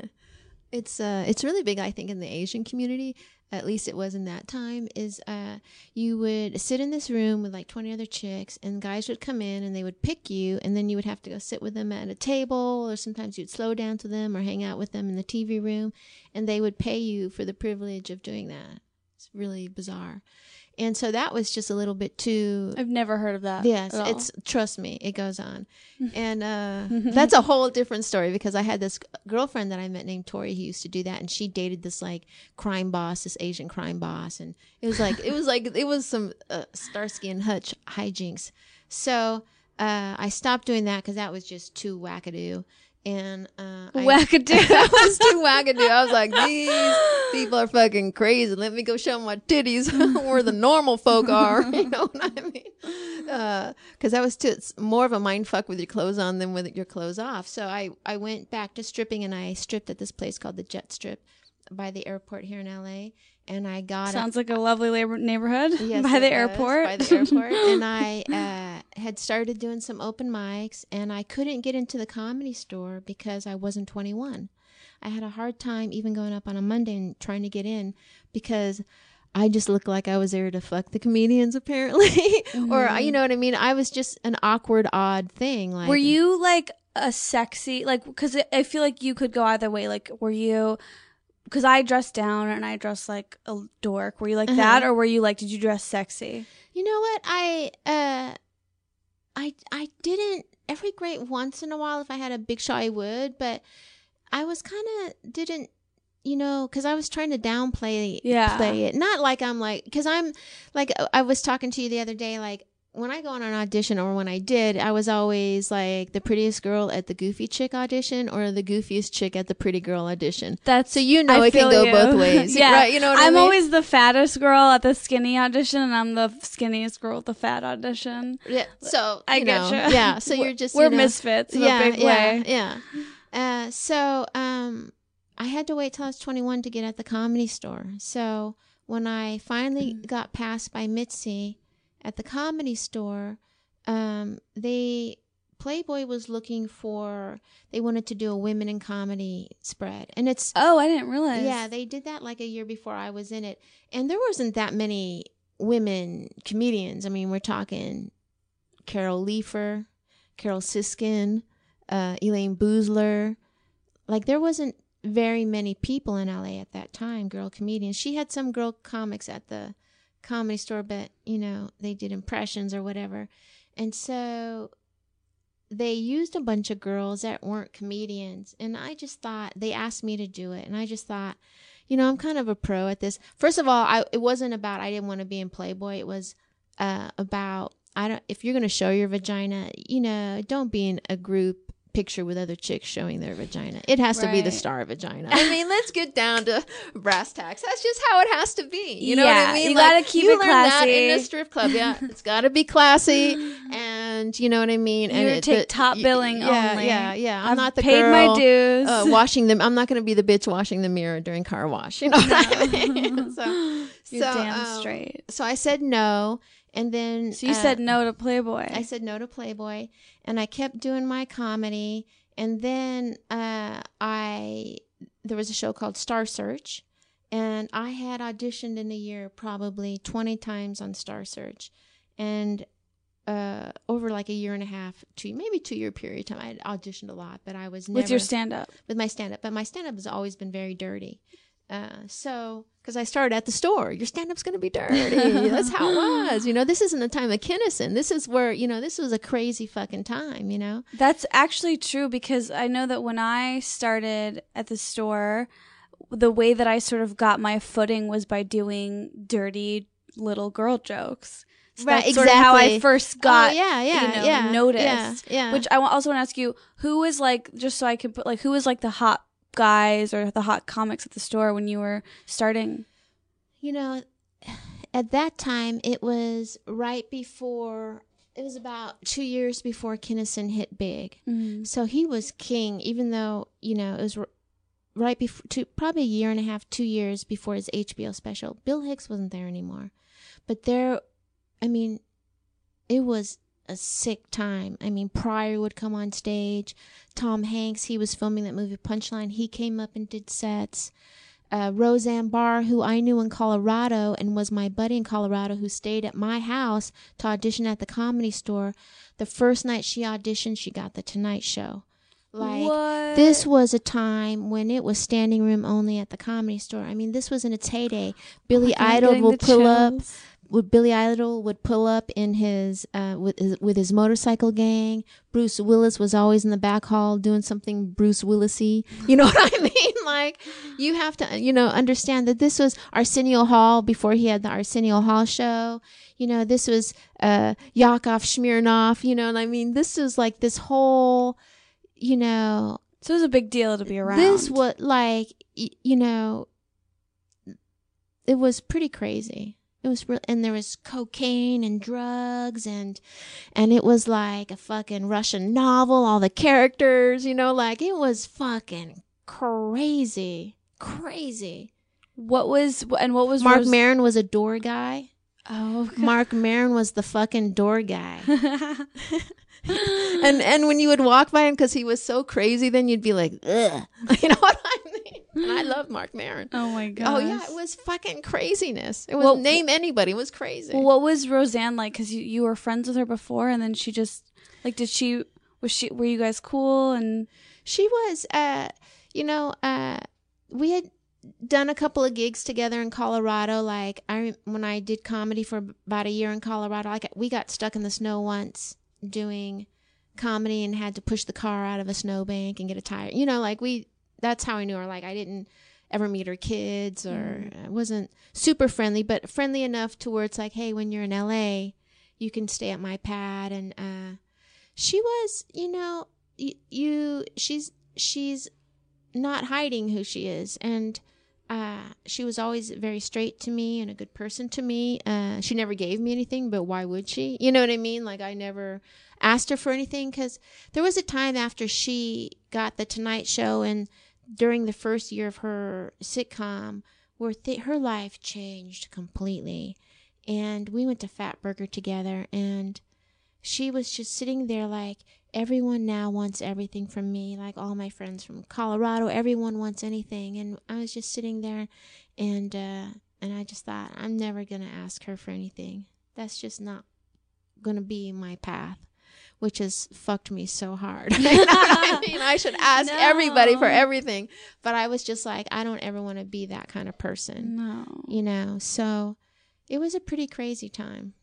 it's uh, it's really big. I think in the Asian community, at least it was in that time. Is uh, you would sit in this room with like twenty other chicks, and guys would come in and they would pick you, and then you would have to go sit with them at a table, or sometimes you'd slow down to them or hang out with them in the T V room, and they would pay you for the privilege of doing that. It's really bizarre. And so that was just a little bit too. I've never heard of that. Yes, at all. it's trust me, it goes on, and uh, that's a whole different story because I had this girlfriend that I met named Tori who used to do that, and she dated this like crime boss, this Asian crime boss, and it was like it was like it was some uh, Starsky and Hutch hijinks. So uh, I stopped doing that because that was just too wackadoo. And uh, I- Wackadoo. that was too wackadoo. I was like, these people are fucking crazy. Let me go show my titties where the normal folk are. You know what I mean? Because that was too, it's more of a mind fuck with your clothes on than with your clothes off. So I, I went back to stripping, and I stripped at this place called the Jet Strip by the airport here in L A. And I got Sounds like a lovely labor- neighborhood Yes, by it the does, airport. By the airport. And I uh, had started doing some open mics, and I couldn't get into the Comedy Store because I wasn't twenty-one. I had a hard time even going up on a Monday and trying to get in because I just looked like I was there to fuck the comedians, apparently. Mm-hmm. Or, you know what I mean? I was just an awkward, odd thing. Like, Were you like a sexy, like, because I feel like you could go either way. Like, were you, because I dressed down and I dressed like a dork. Were you like Uh-huh. that? Or were you like, did you dress sexy? You know what? I uh I I didn't every great once in a while if I had a big show I would, but I was kind of didn't you know, because I was trying to downplay Yeah. play it. Not like I'm like, because I'm like, I was talking to you the other day, like, when I go on an audition, or when I did, I was always like the prettiest girl at the goofy chick audition, or the goofiest chick at the pretty girl audition. That's So you know I it can feel go you. both ways. Yeah. Right? You know what I I'm mean? always the fattest girl at the skinny audition, and I'm the skinniest girl at the fat audition. Yeah. So I you get know, you. Yeah. So We're- you're just we're you know, misfits in yeah, a big yeah, way. Yeah. Uh, so um, I had to wait till I was twenty-one to get at the Comedy Store. So when I finally Mm. got passed by Mitzi at the Comedy Store, um, they Playboy was looking for. They wanted to do a women in comedy spread, and it's Oh, I didn't realize. yeah, they did that like a year before I was in it. And there wasn't that many women comedians. I mean, we're talking Carol Leifer, Carol Siskin, uh, Elaine Boozler. Like, there wasn't very many people in L A at that time, girl comedians. She had some girl comics at the Comedy Store, but, you know, they did impressions or whatever. And so they used a bunch of girls that weren't comedians, and I just thought, they asked me to do it, and I just thought, you know, I'm kind of a pro at this. First of all, I it wasn't about I didn't want to be in Playboy. It was uh, about I don't if you're gonna show your vagina, you know, don't be in a group picture with other chicks showing their vagina. It has to be the Right. star vagina. I mean, let's get down to brass tacks. That's just how it has to be. You know Yeah, what I mean? you gotta keep you it learn that classy. in a strip club. Yeah, it's got to be classy, and you know what I mean. And You it, take but- top y- billing yeah, only. Yeah, yeah. I'm I've not the paid girl my dues. uh, washing them. I'm not going to be the bitch washing the mirror during car wash. You know what I mean? So, You're so, damn um, straight. So I said no, and then So you uh, said no to Playboy. I said no to Playboy, and I kept doing my comedy. And then uh, I there was a show called Star Search, and I had auditioned in a year probably twenty times on Star Search, and uh, over like a year and a half, two maybe two year period of time, I had auditioned a lot, but I was never with your stand up. with my stand up. But my stand up has always been very dirty. Uh, so, because I started at the store, your stand up's going to be dirty. That's how it was. You know, this isn't the time of Kinnison. This is where, you know, this was a crazy fucking time, you know? That's actually true, because I know that when I started at the store, the way that I sort of got my footing was by doing dirty little girl jokes. So Right, that's sort of how I exactly. first got, Oh, yeah, yeah, you know, yeah, noticed. yeah, yeah. Which I wa- also want to ask you, who was like, just so I can put, like, who was like the hot guys or the hot comics at the store when you were starting? You know, at that time, it was right before, it was about two years before Kinnison hit big. Mm-hmm. So he was king, even though, you know, it was r- right before, two, probably a year and a half, two years before his H B O special. Bill Hicks wasn't there anymore. But there, I mean, it was a sick time. I mean, Pryor would come on stage. Tom Hanks, he was filming that movie Punchline. He came up and did sets. Uh, Roseanne Barr, who I knew in Colorado and was my buddy in Colorado, who stayed at my house to audition at the Comedy Store. The first night she auditioned, she got the Tonight Show. Like, What? this was a time when it was standing room only at the Comedy Store. I mean, this was in its heyday. Billy God, I'm Idol getting would the pull up. chills. Would Billy Idol would pull up in his uh with his, with his motorcycle gang. Bruce Willis was always in the back hall doing something Bruce Willisy. You know what I mean? Like, you have to, you know, understand that this was Arsenio Hall before he had the Arsenio Hall show. You know, this was uh Yakov Smirnoff. You know, and I mean, this was like this whole, you know, So it was a big deal to be around. this was like, y- you know, it was pretty crazy. It was real, and there was cocaine and drugs, and and it was like a fucking Russian novel. All the characters, you know, like it was fucking crazy, crazy. What was and what was Mark Rose- Maron was a door guy. Oh, okay. Mark Maron was the fucking door guy. and and when you would walk by him, because he was so crazy, then you'd be like, ugh. You know what I mean? And I love Mark Maron. Oh my gosh. Oh yeah, it was fucking craziness. It was Well, name anybody. It was crazy. Well, what was Roseanne like? Because you, you were friends with her before, and then she just like did she was she were you guys cool and She was, uh, you know, uh, we had done a couple of gigs together in Colorado. Like I when I did comedy for about a year in Colorado, like we got stuck in the snow once doing comedy and had to push the car out of a snowbank and get a tire. You know, like we. That's how I knew her. Like, I didn't ever meet her kids, or I wasn't super friendly, but friendly enough to where it's like, hey, when you're in L A, you can stay at my pad. And uh, she was, you know, you, you she's she's not hiding who she is, and uh, she was always very straight to me and a good person to me. Uh, she never gave me anything, but why would she? You know what I mean? Like, I never asked her for anything, because there was a time after she got the Tonight Show and during the first year of her sitcom where th- her life changed completely. And we went to Fatburger together, and she was just sitting there like, everyone now wants everything from me. Like all my friends from Colorado, everyone wants anything. And I was just sitting there, and uh, and I just thought, I'm never going to ask her for anything. That's just not going to be my path. Which has fucked me so hard. You know what I mean? I should ask No. everybody for everything. But I was just like, I don't ever want to be that kind of person. no? You know? So it was a pretty crazy time.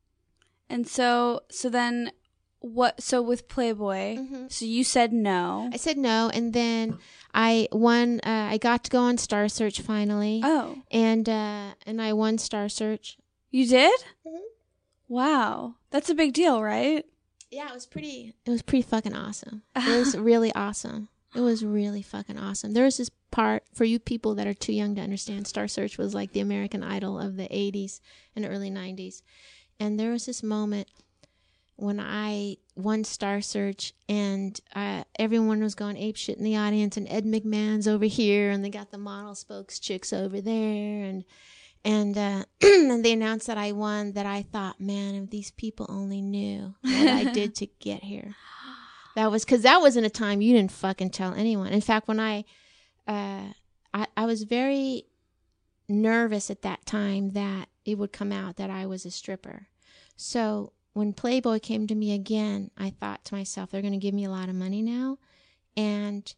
And so so then what? So with Playboy, Mhm. so you said no. I said no. And then I won, uh, I got to go on Star Search finally. Oh, And, uh, and I won Star Search. you did? Mhm. Wow, that's a big deal, right? Yeah, it was pretty, it was pretty fucking awesome. It was really awesome. It was really fucking awesome. There was this part, for you people that are too young to understand, Star Search was like the American Idol of the eighties and early nineties. And there was this moment when I won Star Search, and uh, everyone was going apeshit in the audience, and Ed McMahon's over here, and they got the model spokes chicks over there, and and uh, and they announced that I won. That I thought, man, if these people only knew what I did to get here. That was because that wasn't a time you didn't fucking tell anyone. In fact, when I, uh, I, I was very nervous at that time that it would come out that I was a stripper. So when Playboy came to me again, I thought to myself, they're going to give me a lot of money now, and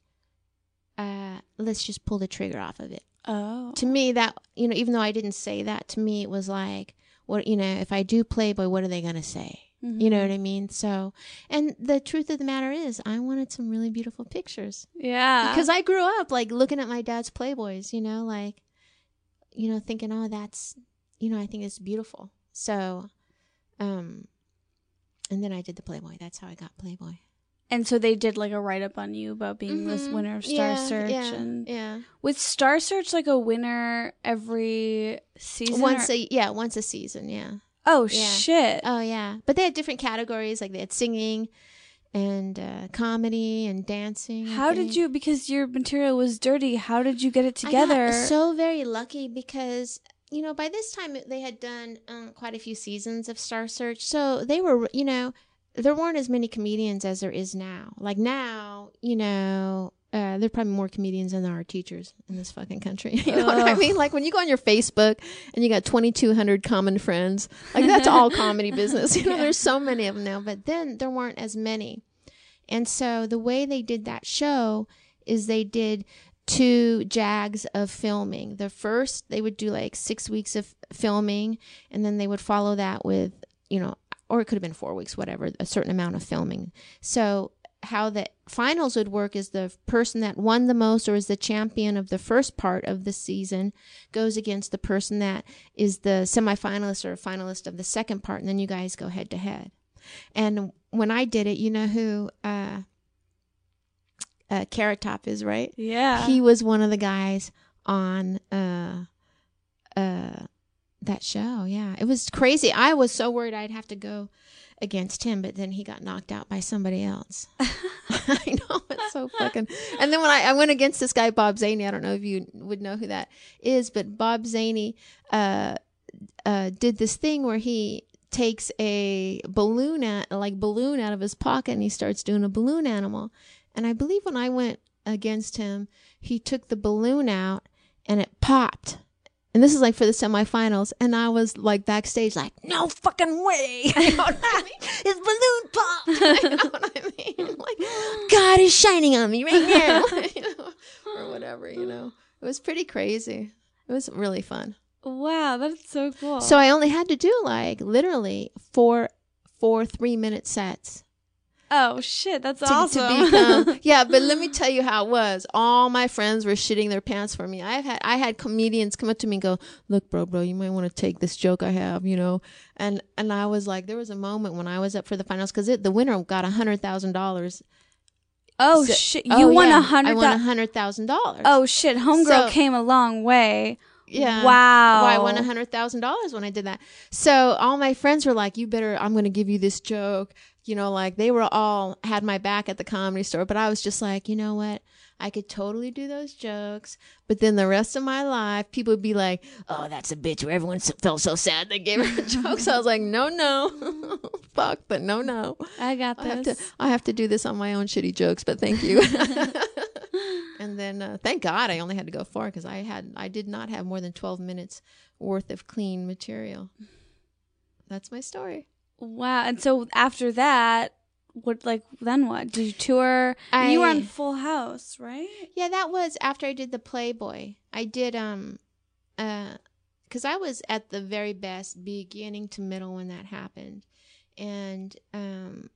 uh, let's just pull the trigger off of it. Oh, To me, that, you know, even though I didn't say that, to me it was like, what, you know, if I do Playboy, what are they going to say? Mhm. You know what I mean? So, and the truth of the matter is, I wanted some really beautiful pictures. yeah. Because I grew up, like, looking at my dad's Playboys, you know, like, you know, thinking, oh, that's, you know, I think it's beautiful. So, um, and then I did the Playboy. That's how I got Playboy. And so they did like a write up on you about being this Mhm. winner of Star Yeah, Search, yeah, and yeah. with Star Search like a winner every season. Once or- a, yeah, once a season, yeah. oh yeah. shit! Oh, yeah. But they had different categories. Like, they had singing, and uh, comedy and dancing. I How did think. you, because your material was dirty, how did you get it I together? got so very lucky because, you know, by this time they had done um, quite a few seasons of Star Search. So they were, you know, there weren't as many comedians as there is now. Like now, you know, uh, there are probably more comedians than there are teachers in this fucking country. You know what I mean? Like when you go on your Facebook and you got twenty-two hundred common friends, like that's all comedy business. You know, there's so many of them now, but then there weren't as many. And so the way they did that show is they did two jags of filming. The first, they would do like six weeks of filming, and then they would follow that with, you know, or it could have been four weeks, whatever, a certain amount of filming. So how the finals would work is the person that won the most or is the champion of the first part of the season goes against the person that is the semifinalist or finalist of the second part, and then you guys go head to head. And when I did it, you know who uh, uh, Carrot Top is, right? Yeah. He was one of the guys on uh, uh, that show. Yeah, it was crazy. I was so worried I'd have to go against him, but then he got knocked out by somebody else. I know, it's so fucking. And then when I, I went against this guy Bob Zaney, I don't know if you would know who that is, but Bob Zaney uh, uh, did this thing where he takes a balloon at, like balloon out of his pocket, and he starts doing a balloon animal. And I believe when I went against him, he took the balloon out and it popped. And this is like for the semifinals. And I was like backstage, like, no fucking way. You know what I mean? His balloon popped. You know what I mean? Like, God is shining on me right now. You know, or whatever, you know. It was pretty crazy. It was really fun. Wow, that's so cool. So I only had to do like literally four, four three minute sets. Oh shit, that's To, awesome. to become, yeah, but let me tell you how it was. All my friends were shitting their pants for me. I've had I had comedians come up to me and go, "Look, bro, bro, you might want to take this joke I have, you know." And and I was like, there was a moment when I was up for the finals because the winner got a hundred thousand dollars. oh So- shit, oh, you won yeah, a hundred. I won a thou- hundred thousand dollars. Oh shit, homegirl So- came a long way. Yeah. Wow. Well, I won a hundred thousand dollars when I did that. So all my friends were like, "You better. I'm going to give you this joke." You know, like they were all had my back at the Comedy Store, but I was just like, you know what? I could totally do those jokes, but then the rest of my life, people would be like, "Oh, that's a bitch." Where everyone s- felt so sad they gave her a joke. So I was like, "No, no, fuck, but no, no." I got I have this. to. I have to do this on my own shitty jokes, but thank you. And then, uh, thank God, I only had to go four because I had, I did not have more than twelve minutes worth of clean material. That's my story. Wow. And so after that, what, like, then what? Did you tour? I- you were on Full House, right? Yeah, that was after I did the Playboy. I did, um, uh, because I was at the very best, beginning to middle when that happened. And, um,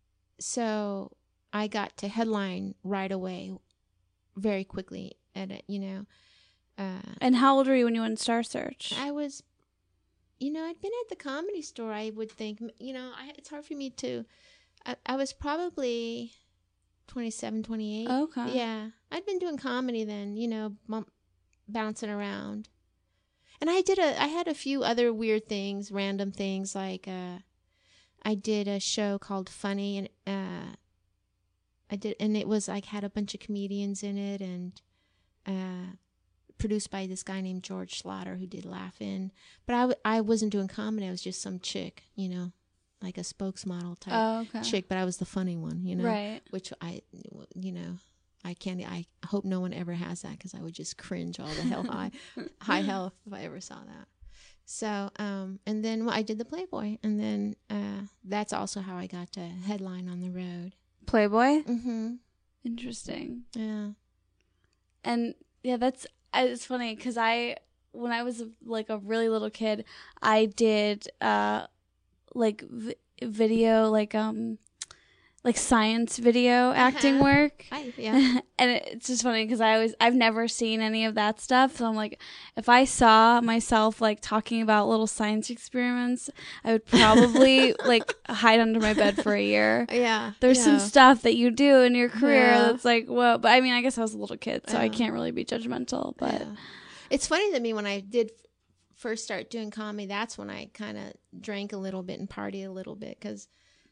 so I got to headline right away, very quickly at it, you know. Uh, And how old were you when you went Star Search? I was, you know, I'd been at the Comedy Store, I would think, you know, I, it's hard for me to, I, I was probably twenty-seven, twenty-eight. Okay. Yeah. I'd been doing comedy then, you know, bump, bouncing around. And I did a, I had a few other weird things, random things, like, uh, I did a show called Funny, and, uh, I did, and it was like, had a bunch of comedians in it, and, uh, produced by this guy named George Slaughter who did Laugh-In. But I, w- I wasn't doing comedy. I was just some chick, you know, like a spokesmodel type Oh, okay. chick, but I was the funny one, you know, Right. which I, you know, I can't, I hope no one ever has that because I would just cringe all the hell high, high hell if I ever saw that. So, um, and then I did the Playboy, and then uh, that's also how I got to headline on the road. Playboy? Mm-hmm. Interesting. Yeah. And yeah, that's, it's funny because I, when I was like a really little kid, I did uh like v- video, like um like science video acting Uh-huh. work. I, yeah. And it- it's just funny because I always, I've never seen any of that stuff. So I'm like, if I saw myself like talking about little science experiments, I would probably like hide under my bed for a year. Yeah. There's yeah. some stuff that you do in your career Yeah. that's like, whoa. But I mean, I guess I was a little kid, so I Yeah. can't really be judgmental. But Yeah. It's funny to me when I did f- first start doing comedy, that's when I kind of drank a little bit and party a little bit because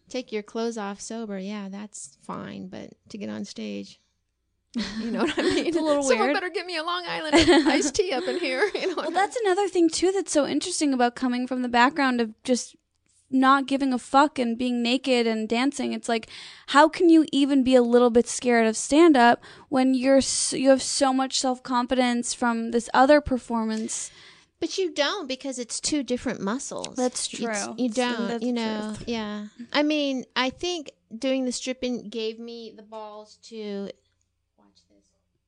take your clothes off sober, yeah, that's fine. But to get on stage, you know what I mean? It's a little Someone weird. better get me a Long Island iced tea up in here. You know what Well, I mean? that's another thing too that's so interesting about coming from the background of just not giving a fuck and being naked and dancing. It's like, how can you even be a little bit scared of stand up when you're s you have so much self-confidence from this other performance? But you don't, because it's two different muscles. That's It's- true. you That's- don't, that's you know. truth. Yeah. I mean, I think doing the stripping gave me the balls to watch this.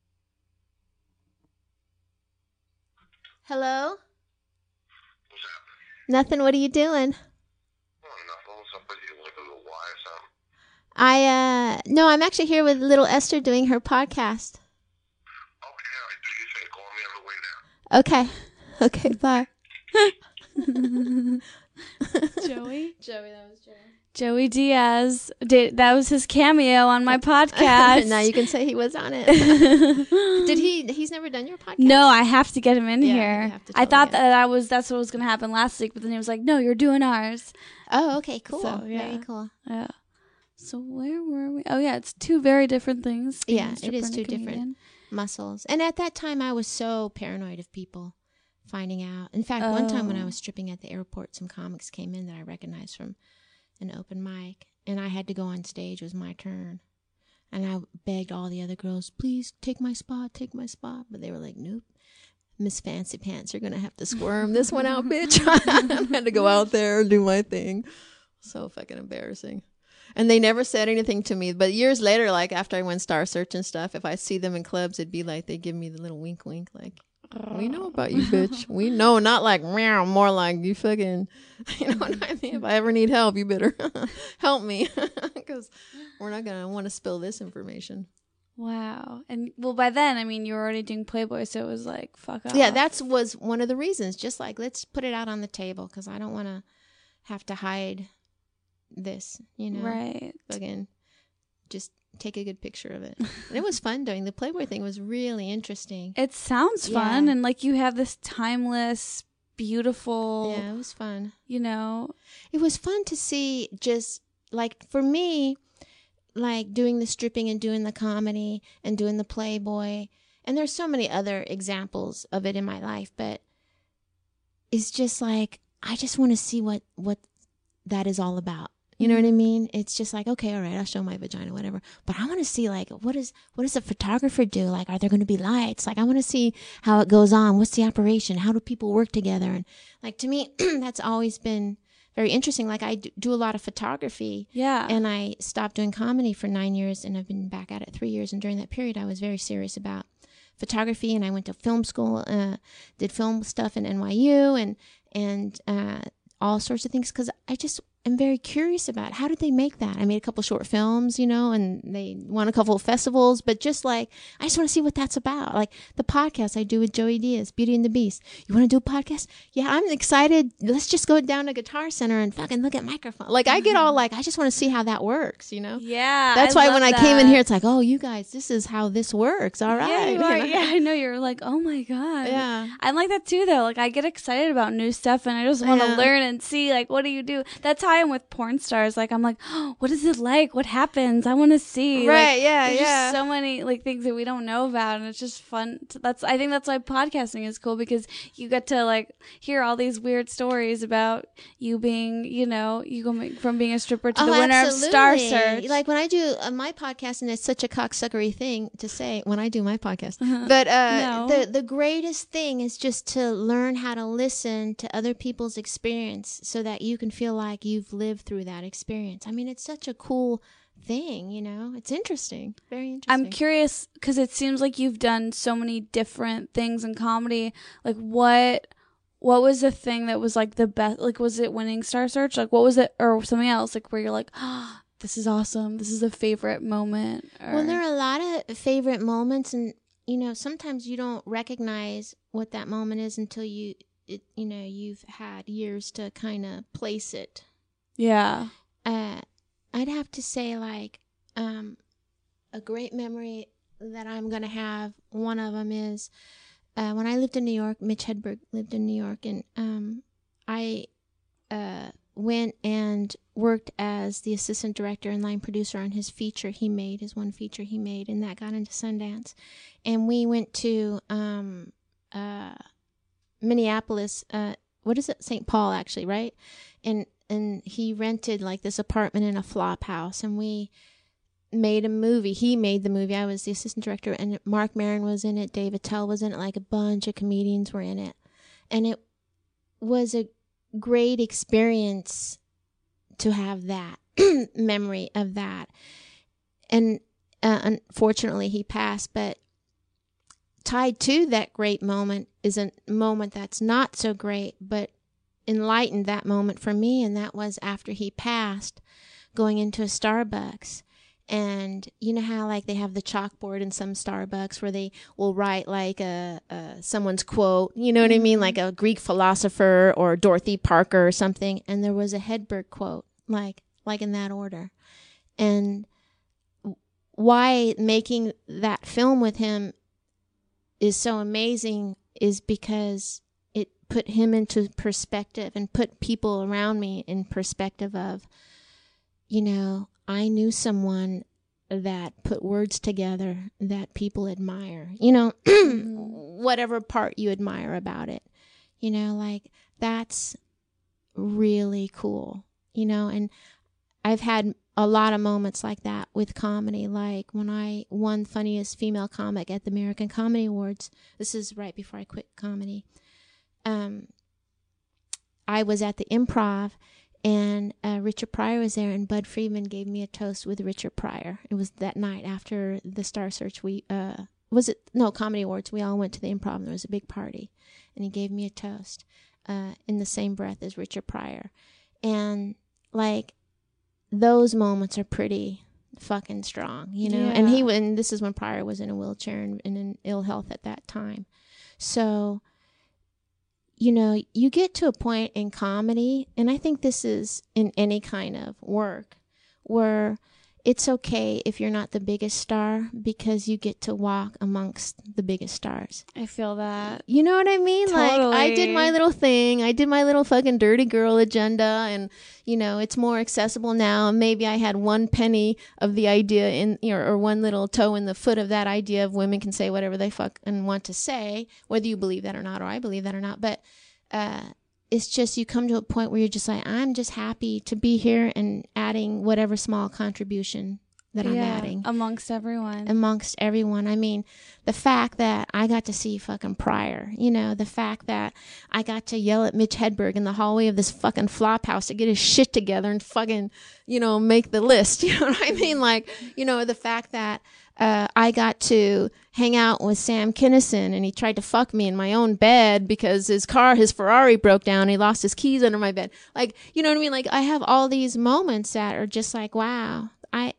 Hello? What's happening? Nothing. What are you doing? Oh, nothing. What's up with you? Like a little why or something? I uh no, I'm actually here with little Esther doing her podcast. Okay, all right. Do your thing. Call me on the way down. Okay. Okay, bye. Joey? Joey, that was Joey. Joey Diaz. Did, that was his cameo on my podcast. Now you can say he was on it. Did he he's never done your podcast? No, I have to get him in Yeah, here. you have to I totally thought get that I was that's what was going to happen last week, but then he was like, "No, you're doing ours." Oh, okay, cool. So, yeah. Very cool. Yeah. So where were we? Oh yeah, it's two very different things. Yeah, being a it stripper is and a two different. comedian. Muscles. And at that time, I was so paranoid of people finding out. In fact, one time when I Oh. was stripping at the airport, some comics came in that I recognized from an open mic, and I had to go on stage. It was my turn. And I begged all the other girls, please take my spot, take my spot. But they were like, nope. Miss Fancy Pants, you're going to have to squirm this one out, bitch. I had to go out there and do my thing. So fucking embarrassing. And they never said anything to me. But years later, like after I went Star Search and stuff, if I see them in clubs, it'd be like they give me the little wink wink, like, we know about you, bitch. We know, not like meow, more like you fucking, you know what I mean? If I ever need help, you better help me, because we're not going to want to spill this information. Wow. And well, by then, I mean, you were already doing Playboy, so it was like, fuck off. Yeah, that was one of the reasons. Just like, let's put it out on the table, because I don't want to have to hide this, you know? right. Again, just take a good picture of it. And it was fun doing the Playboy thing. Was really interesting. It sounds fun, Yeah. and like you have this timeless, beautiful, Yeah, it was fun. you know. It was fun to see, just like for me, like doing the stripping and doing the comedy and doing the Playboy. And there's so many other examples of it in my life, but it's just like, I just want to see what, what that is all about. You know what I mean? It's just like, okay, all right, I'll show my vagina, whatever. But I want to see, like, what is what does a photographer do? Like, are there going to be lights? Like, I want to see how it goes on. What's the operation? How do people work together? And like, to me, that's always been very interesting. Like, I d- do a lot of photography. Yeah. And I stopped doing comedy for nine years, and I've been back at it three years. And during that period, I was very serious about photography, and I went to film school, uh, did film stuff in N Y U, and and uh, all sorts of things, because I just am very curious about how did they make that. I made a couple short films, you know, and they won a couple of festivals, but just like, I just want to see what that's about. Like the podcast I do with Joey Diaz, Beauty and the Beast. You want to do a podcast? Yeah, I'm excited. Let's just go down to Guitar Center and fucking look at microphone. Like I get all like, I just want to see how that works, you know? yeah. That's I why love when I came in that. here, it's like, oh, you guys, this is how this works. All right. Yeah, you You are. know? Yeah, I know. You're like, oh my God. Yeah. I'm like that too, though. Like, I get excited about new stuff and I just want to Yeah. learn and see, like, what do you do? That's how I am with porn stars. Like, I'm like, oh, what is it like? What happens? I want to see. Right, Like, yeah, there's yeah. just so many, like, things that we don't know about. And it's just fun. To, that's, I think that's why podcasting is cool, because you get to, like, hear all these weird stories about you being, you know, you going from being a stripper to the winner of Star Search. Like when I do uh, my podcast, and it's such a cocksuckery thing to say when I do my podcast, but uh, No. the the greatest thing is just to learn how to listen to other people's experience, so that you can feel like you've lived through that experience. I mean, it's such a cool thing, you know. It's interesting, very interesting. I'm curious because it seems like you've done so many different things in comedy. Like, what what was the thing that was like the best? Like, was it winning Star Search? Like, what was it, or something else? Like, where you're like, oh, this is awesome. This is a favorite moment. Or, Well, there are a lot of favorite moments, and you know, sometimes you don't recognize what that moment is until you, it, you know, you've had years to kind of place it. yeah, Uh, I'd have to say, like, um, a great memory that I'm gonna have. One of them is uh, when I lived in New York. Mitch Hedberg lived in New York, and um, I uh, went and worked as the assistant director and line producer on his feature he made, his one feature he made, and that got into Sundance. And we went to um, uh, Minneapolis, uh, what is it? Saint Paul, actually, right? And and he rented like this apartment in a flop house, and we made a movie. He made the movie. I was the assistant director, and Mark Maron was in it. Dave Attell was in it. Like a bunch of comedians were in it, and it was a great experience to have that memory of that. And uh, unfortunately, he passed. But tied to that great moment is a moment that's not so great, but enlightened that moment for me, and that was after he passed, going into a Starbucks. And you know how like they have the chalkboard in some Starbucks where they will write like a, a someone's quote, you know what I mean, like a Greek philosopher or Dorothy Parker or something, and there was a Hedberg quote, like like in that order. And why making that film with him is so amazing is because it put him into perspective and put people around me in perspective of, you know, I knew someone that put words together that people admire, you know, whatever part you admire about it, you know, like that's really cool, you know. And I've had a lot of moments like that with comedy, like when I won funniest female comic at the American Comedy Awards. This is right before I quit comedy. Um, I was at the Improv, and uh, Richard Pryor was there, and Bud Friedman gave me a toast with Richard Pryor. It was that night after the Star Search. We uh, was it no Comedy Awards. We all went to the Improv, and there was a big party, and he gave me a toast uh, in the same breath as Richard Pryor, and like those moments are pretty fucking strong, you know. Yeah. And he and this is when Pryor was in a wheelchair and, and in ill health at that time, so. You know, you get to a point in comedy, and I think this is in any kind of work, where it's okay if you're not the biggest star because you get to walk amongst the biggest stars. I feel that. You know what I mean? Like, I did Totally. my little thing. I did my little fucking dirty girl agenda, and, you know, it's more accessible now. Maybe I had one penny of the idea in, you know, or one little toe in the foot of that idea of women can say whatever they fucking want to say, whether you believe that or not, or I believe that or not. But uh, it's just you come to a point where you're just like, I'm just happy to be here and adding whatever small contribution that I'm Yeah, adding amongst everyone. amongst everyone. I mean, the fact that I got to see fucking Pryor, you know, the fact that I got to yell at Mitch Hedberg in the hallway of this fucking flop house to get his shit together and fucking, you know, make the list. You know what I mean? Like, you know, the fact that uh, I got to hang out with Sam Kinison and he tried to fuck me in my own bed because his car, his Ferrari broke down. And he lost his keys under my bed. Like, you know what I mean? Like, I have all these moments that are just like, wow, I,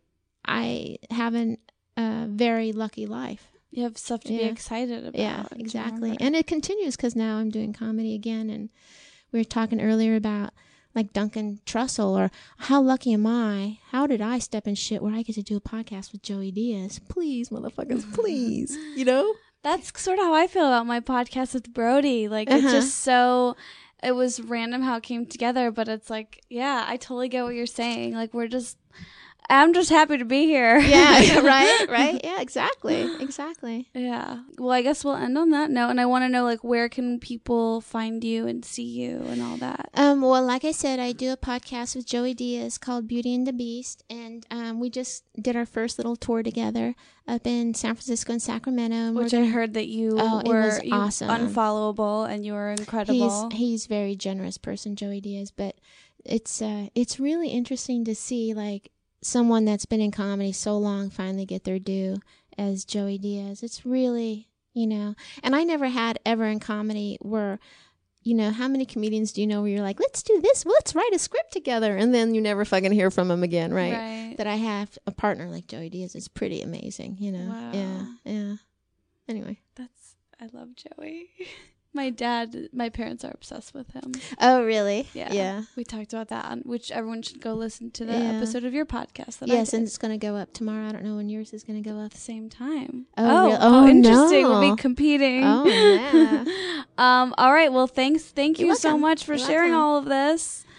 I have a uh, very lucky life. You have stuff to be Yeah. excited about. Yeah, and to exactly. remember. And it continues because now I'm doing comedy again. And we were talking earlier about like Duncan Trussell or how lucky am I? How did I step in shit where I get to do a podcast with Joey Diaz? Please, motherfuckers, please. You know? That's sort of how I feel about my podcast with Brody. Like, it's Uh-huh. just so, it was random how it came together, but it's like, yeah, I totally get what you're saying. Like, we're just, I'm just happy to be here. Yeah, right, right. Yeah, exactly, exactly. Yeah. Well, I guess we'll end on that note. And I want to know, like, where can people find you and see you and all that? Um, well, like I said, I do a podcast with Joey Diaz called Beauty and the Beast, and um, we just did our first little tour together up in San Francisco and Sacramento. And Which we're I gonna- heard that you Oh, it were was you awesome. unfollowable and you were incredible. He's he's very generous person, Joey Diaz, but it's uh it's really interesting to see like someone that's been in comedy so long finally get their due as Joey Diaz. It's really, you know, and I never had ever in comedy where, you know, how many comedians do you know where you're like, let's do this, let's write a script together, and then you never fucking hear from them again, right? Right. That I have a partner like Joey Diaz is pretty amazing, you know. Wow. Yeah, yeah. Anyway. That's, I love Joey. My dad, my parents are obsessed with him. Oh, really? Yeah. Yeah. We talked about that, on, which everyone should go listen to the Yeah. episode of your podcast that Yes, I and did it's going to go up tomorrow. I don't know when yours is going to go up. at the same time. Oh, real- oh, oh, interesting. no. We'll be competing. Oh, yeah. um, all right. Well, thanks. Thank you You're so welcome. much for You're sharing welcome. all of this.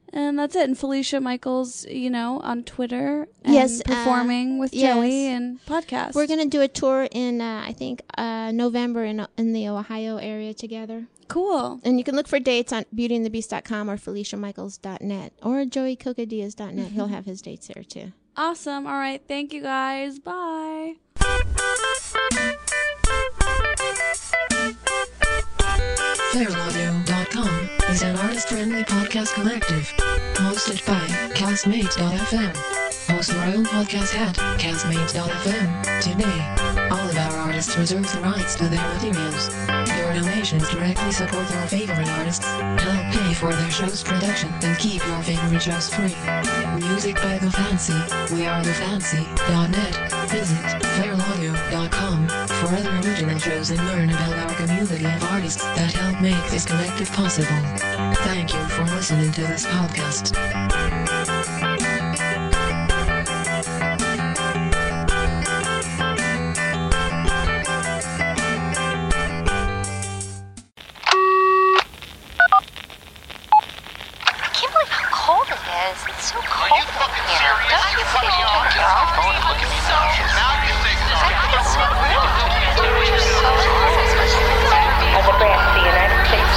And that's it. And Felicia Michaels, you know, on Twitter. And Yes, uh, performing with yes. Joey and podcast. We're going to do a tour in, uh, I think, uh, November in, in the Ohio area together. Cool. And you can look for dates on beauty and the beast dot com or felicia michaels dot net or joey cocadias dot net. He'll have his dates there, too. Awesome. All right. Thank you, guys. Bye. feral audio dot com is an artist-friendly podcast collective hosted by castmates dot f m. Host our own podcast at castmates dot f m. Today, all of our artists reserve the rights to their materials. Your donations directly support our favorite artists, help pay for their show's production, and keep your favorite shows free. Music by The Fancy, we are the fancy dot net. Visit feral audio dot com for other original shows and learn about our community of artists that help make this collective possible. Thank you for listening to this podcast. Cold it is. It's so cold in here. Don't you think you turn your own phone and look at me now? Now you think it's I think it's so rude. You're so As a branch of the United States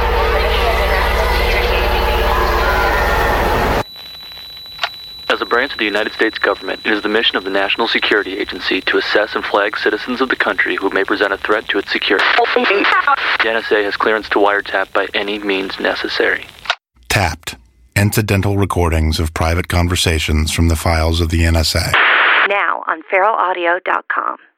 government. As a branch of the United States government, it is the mission of the National Security Agency to assess and flag citizens of the country who may present a threat to its security. The N S A has clearance to wiretap by any means necessary. Tapped. Incidental recordings of private conversations from the files of the N S A. Now on feral audio dot com.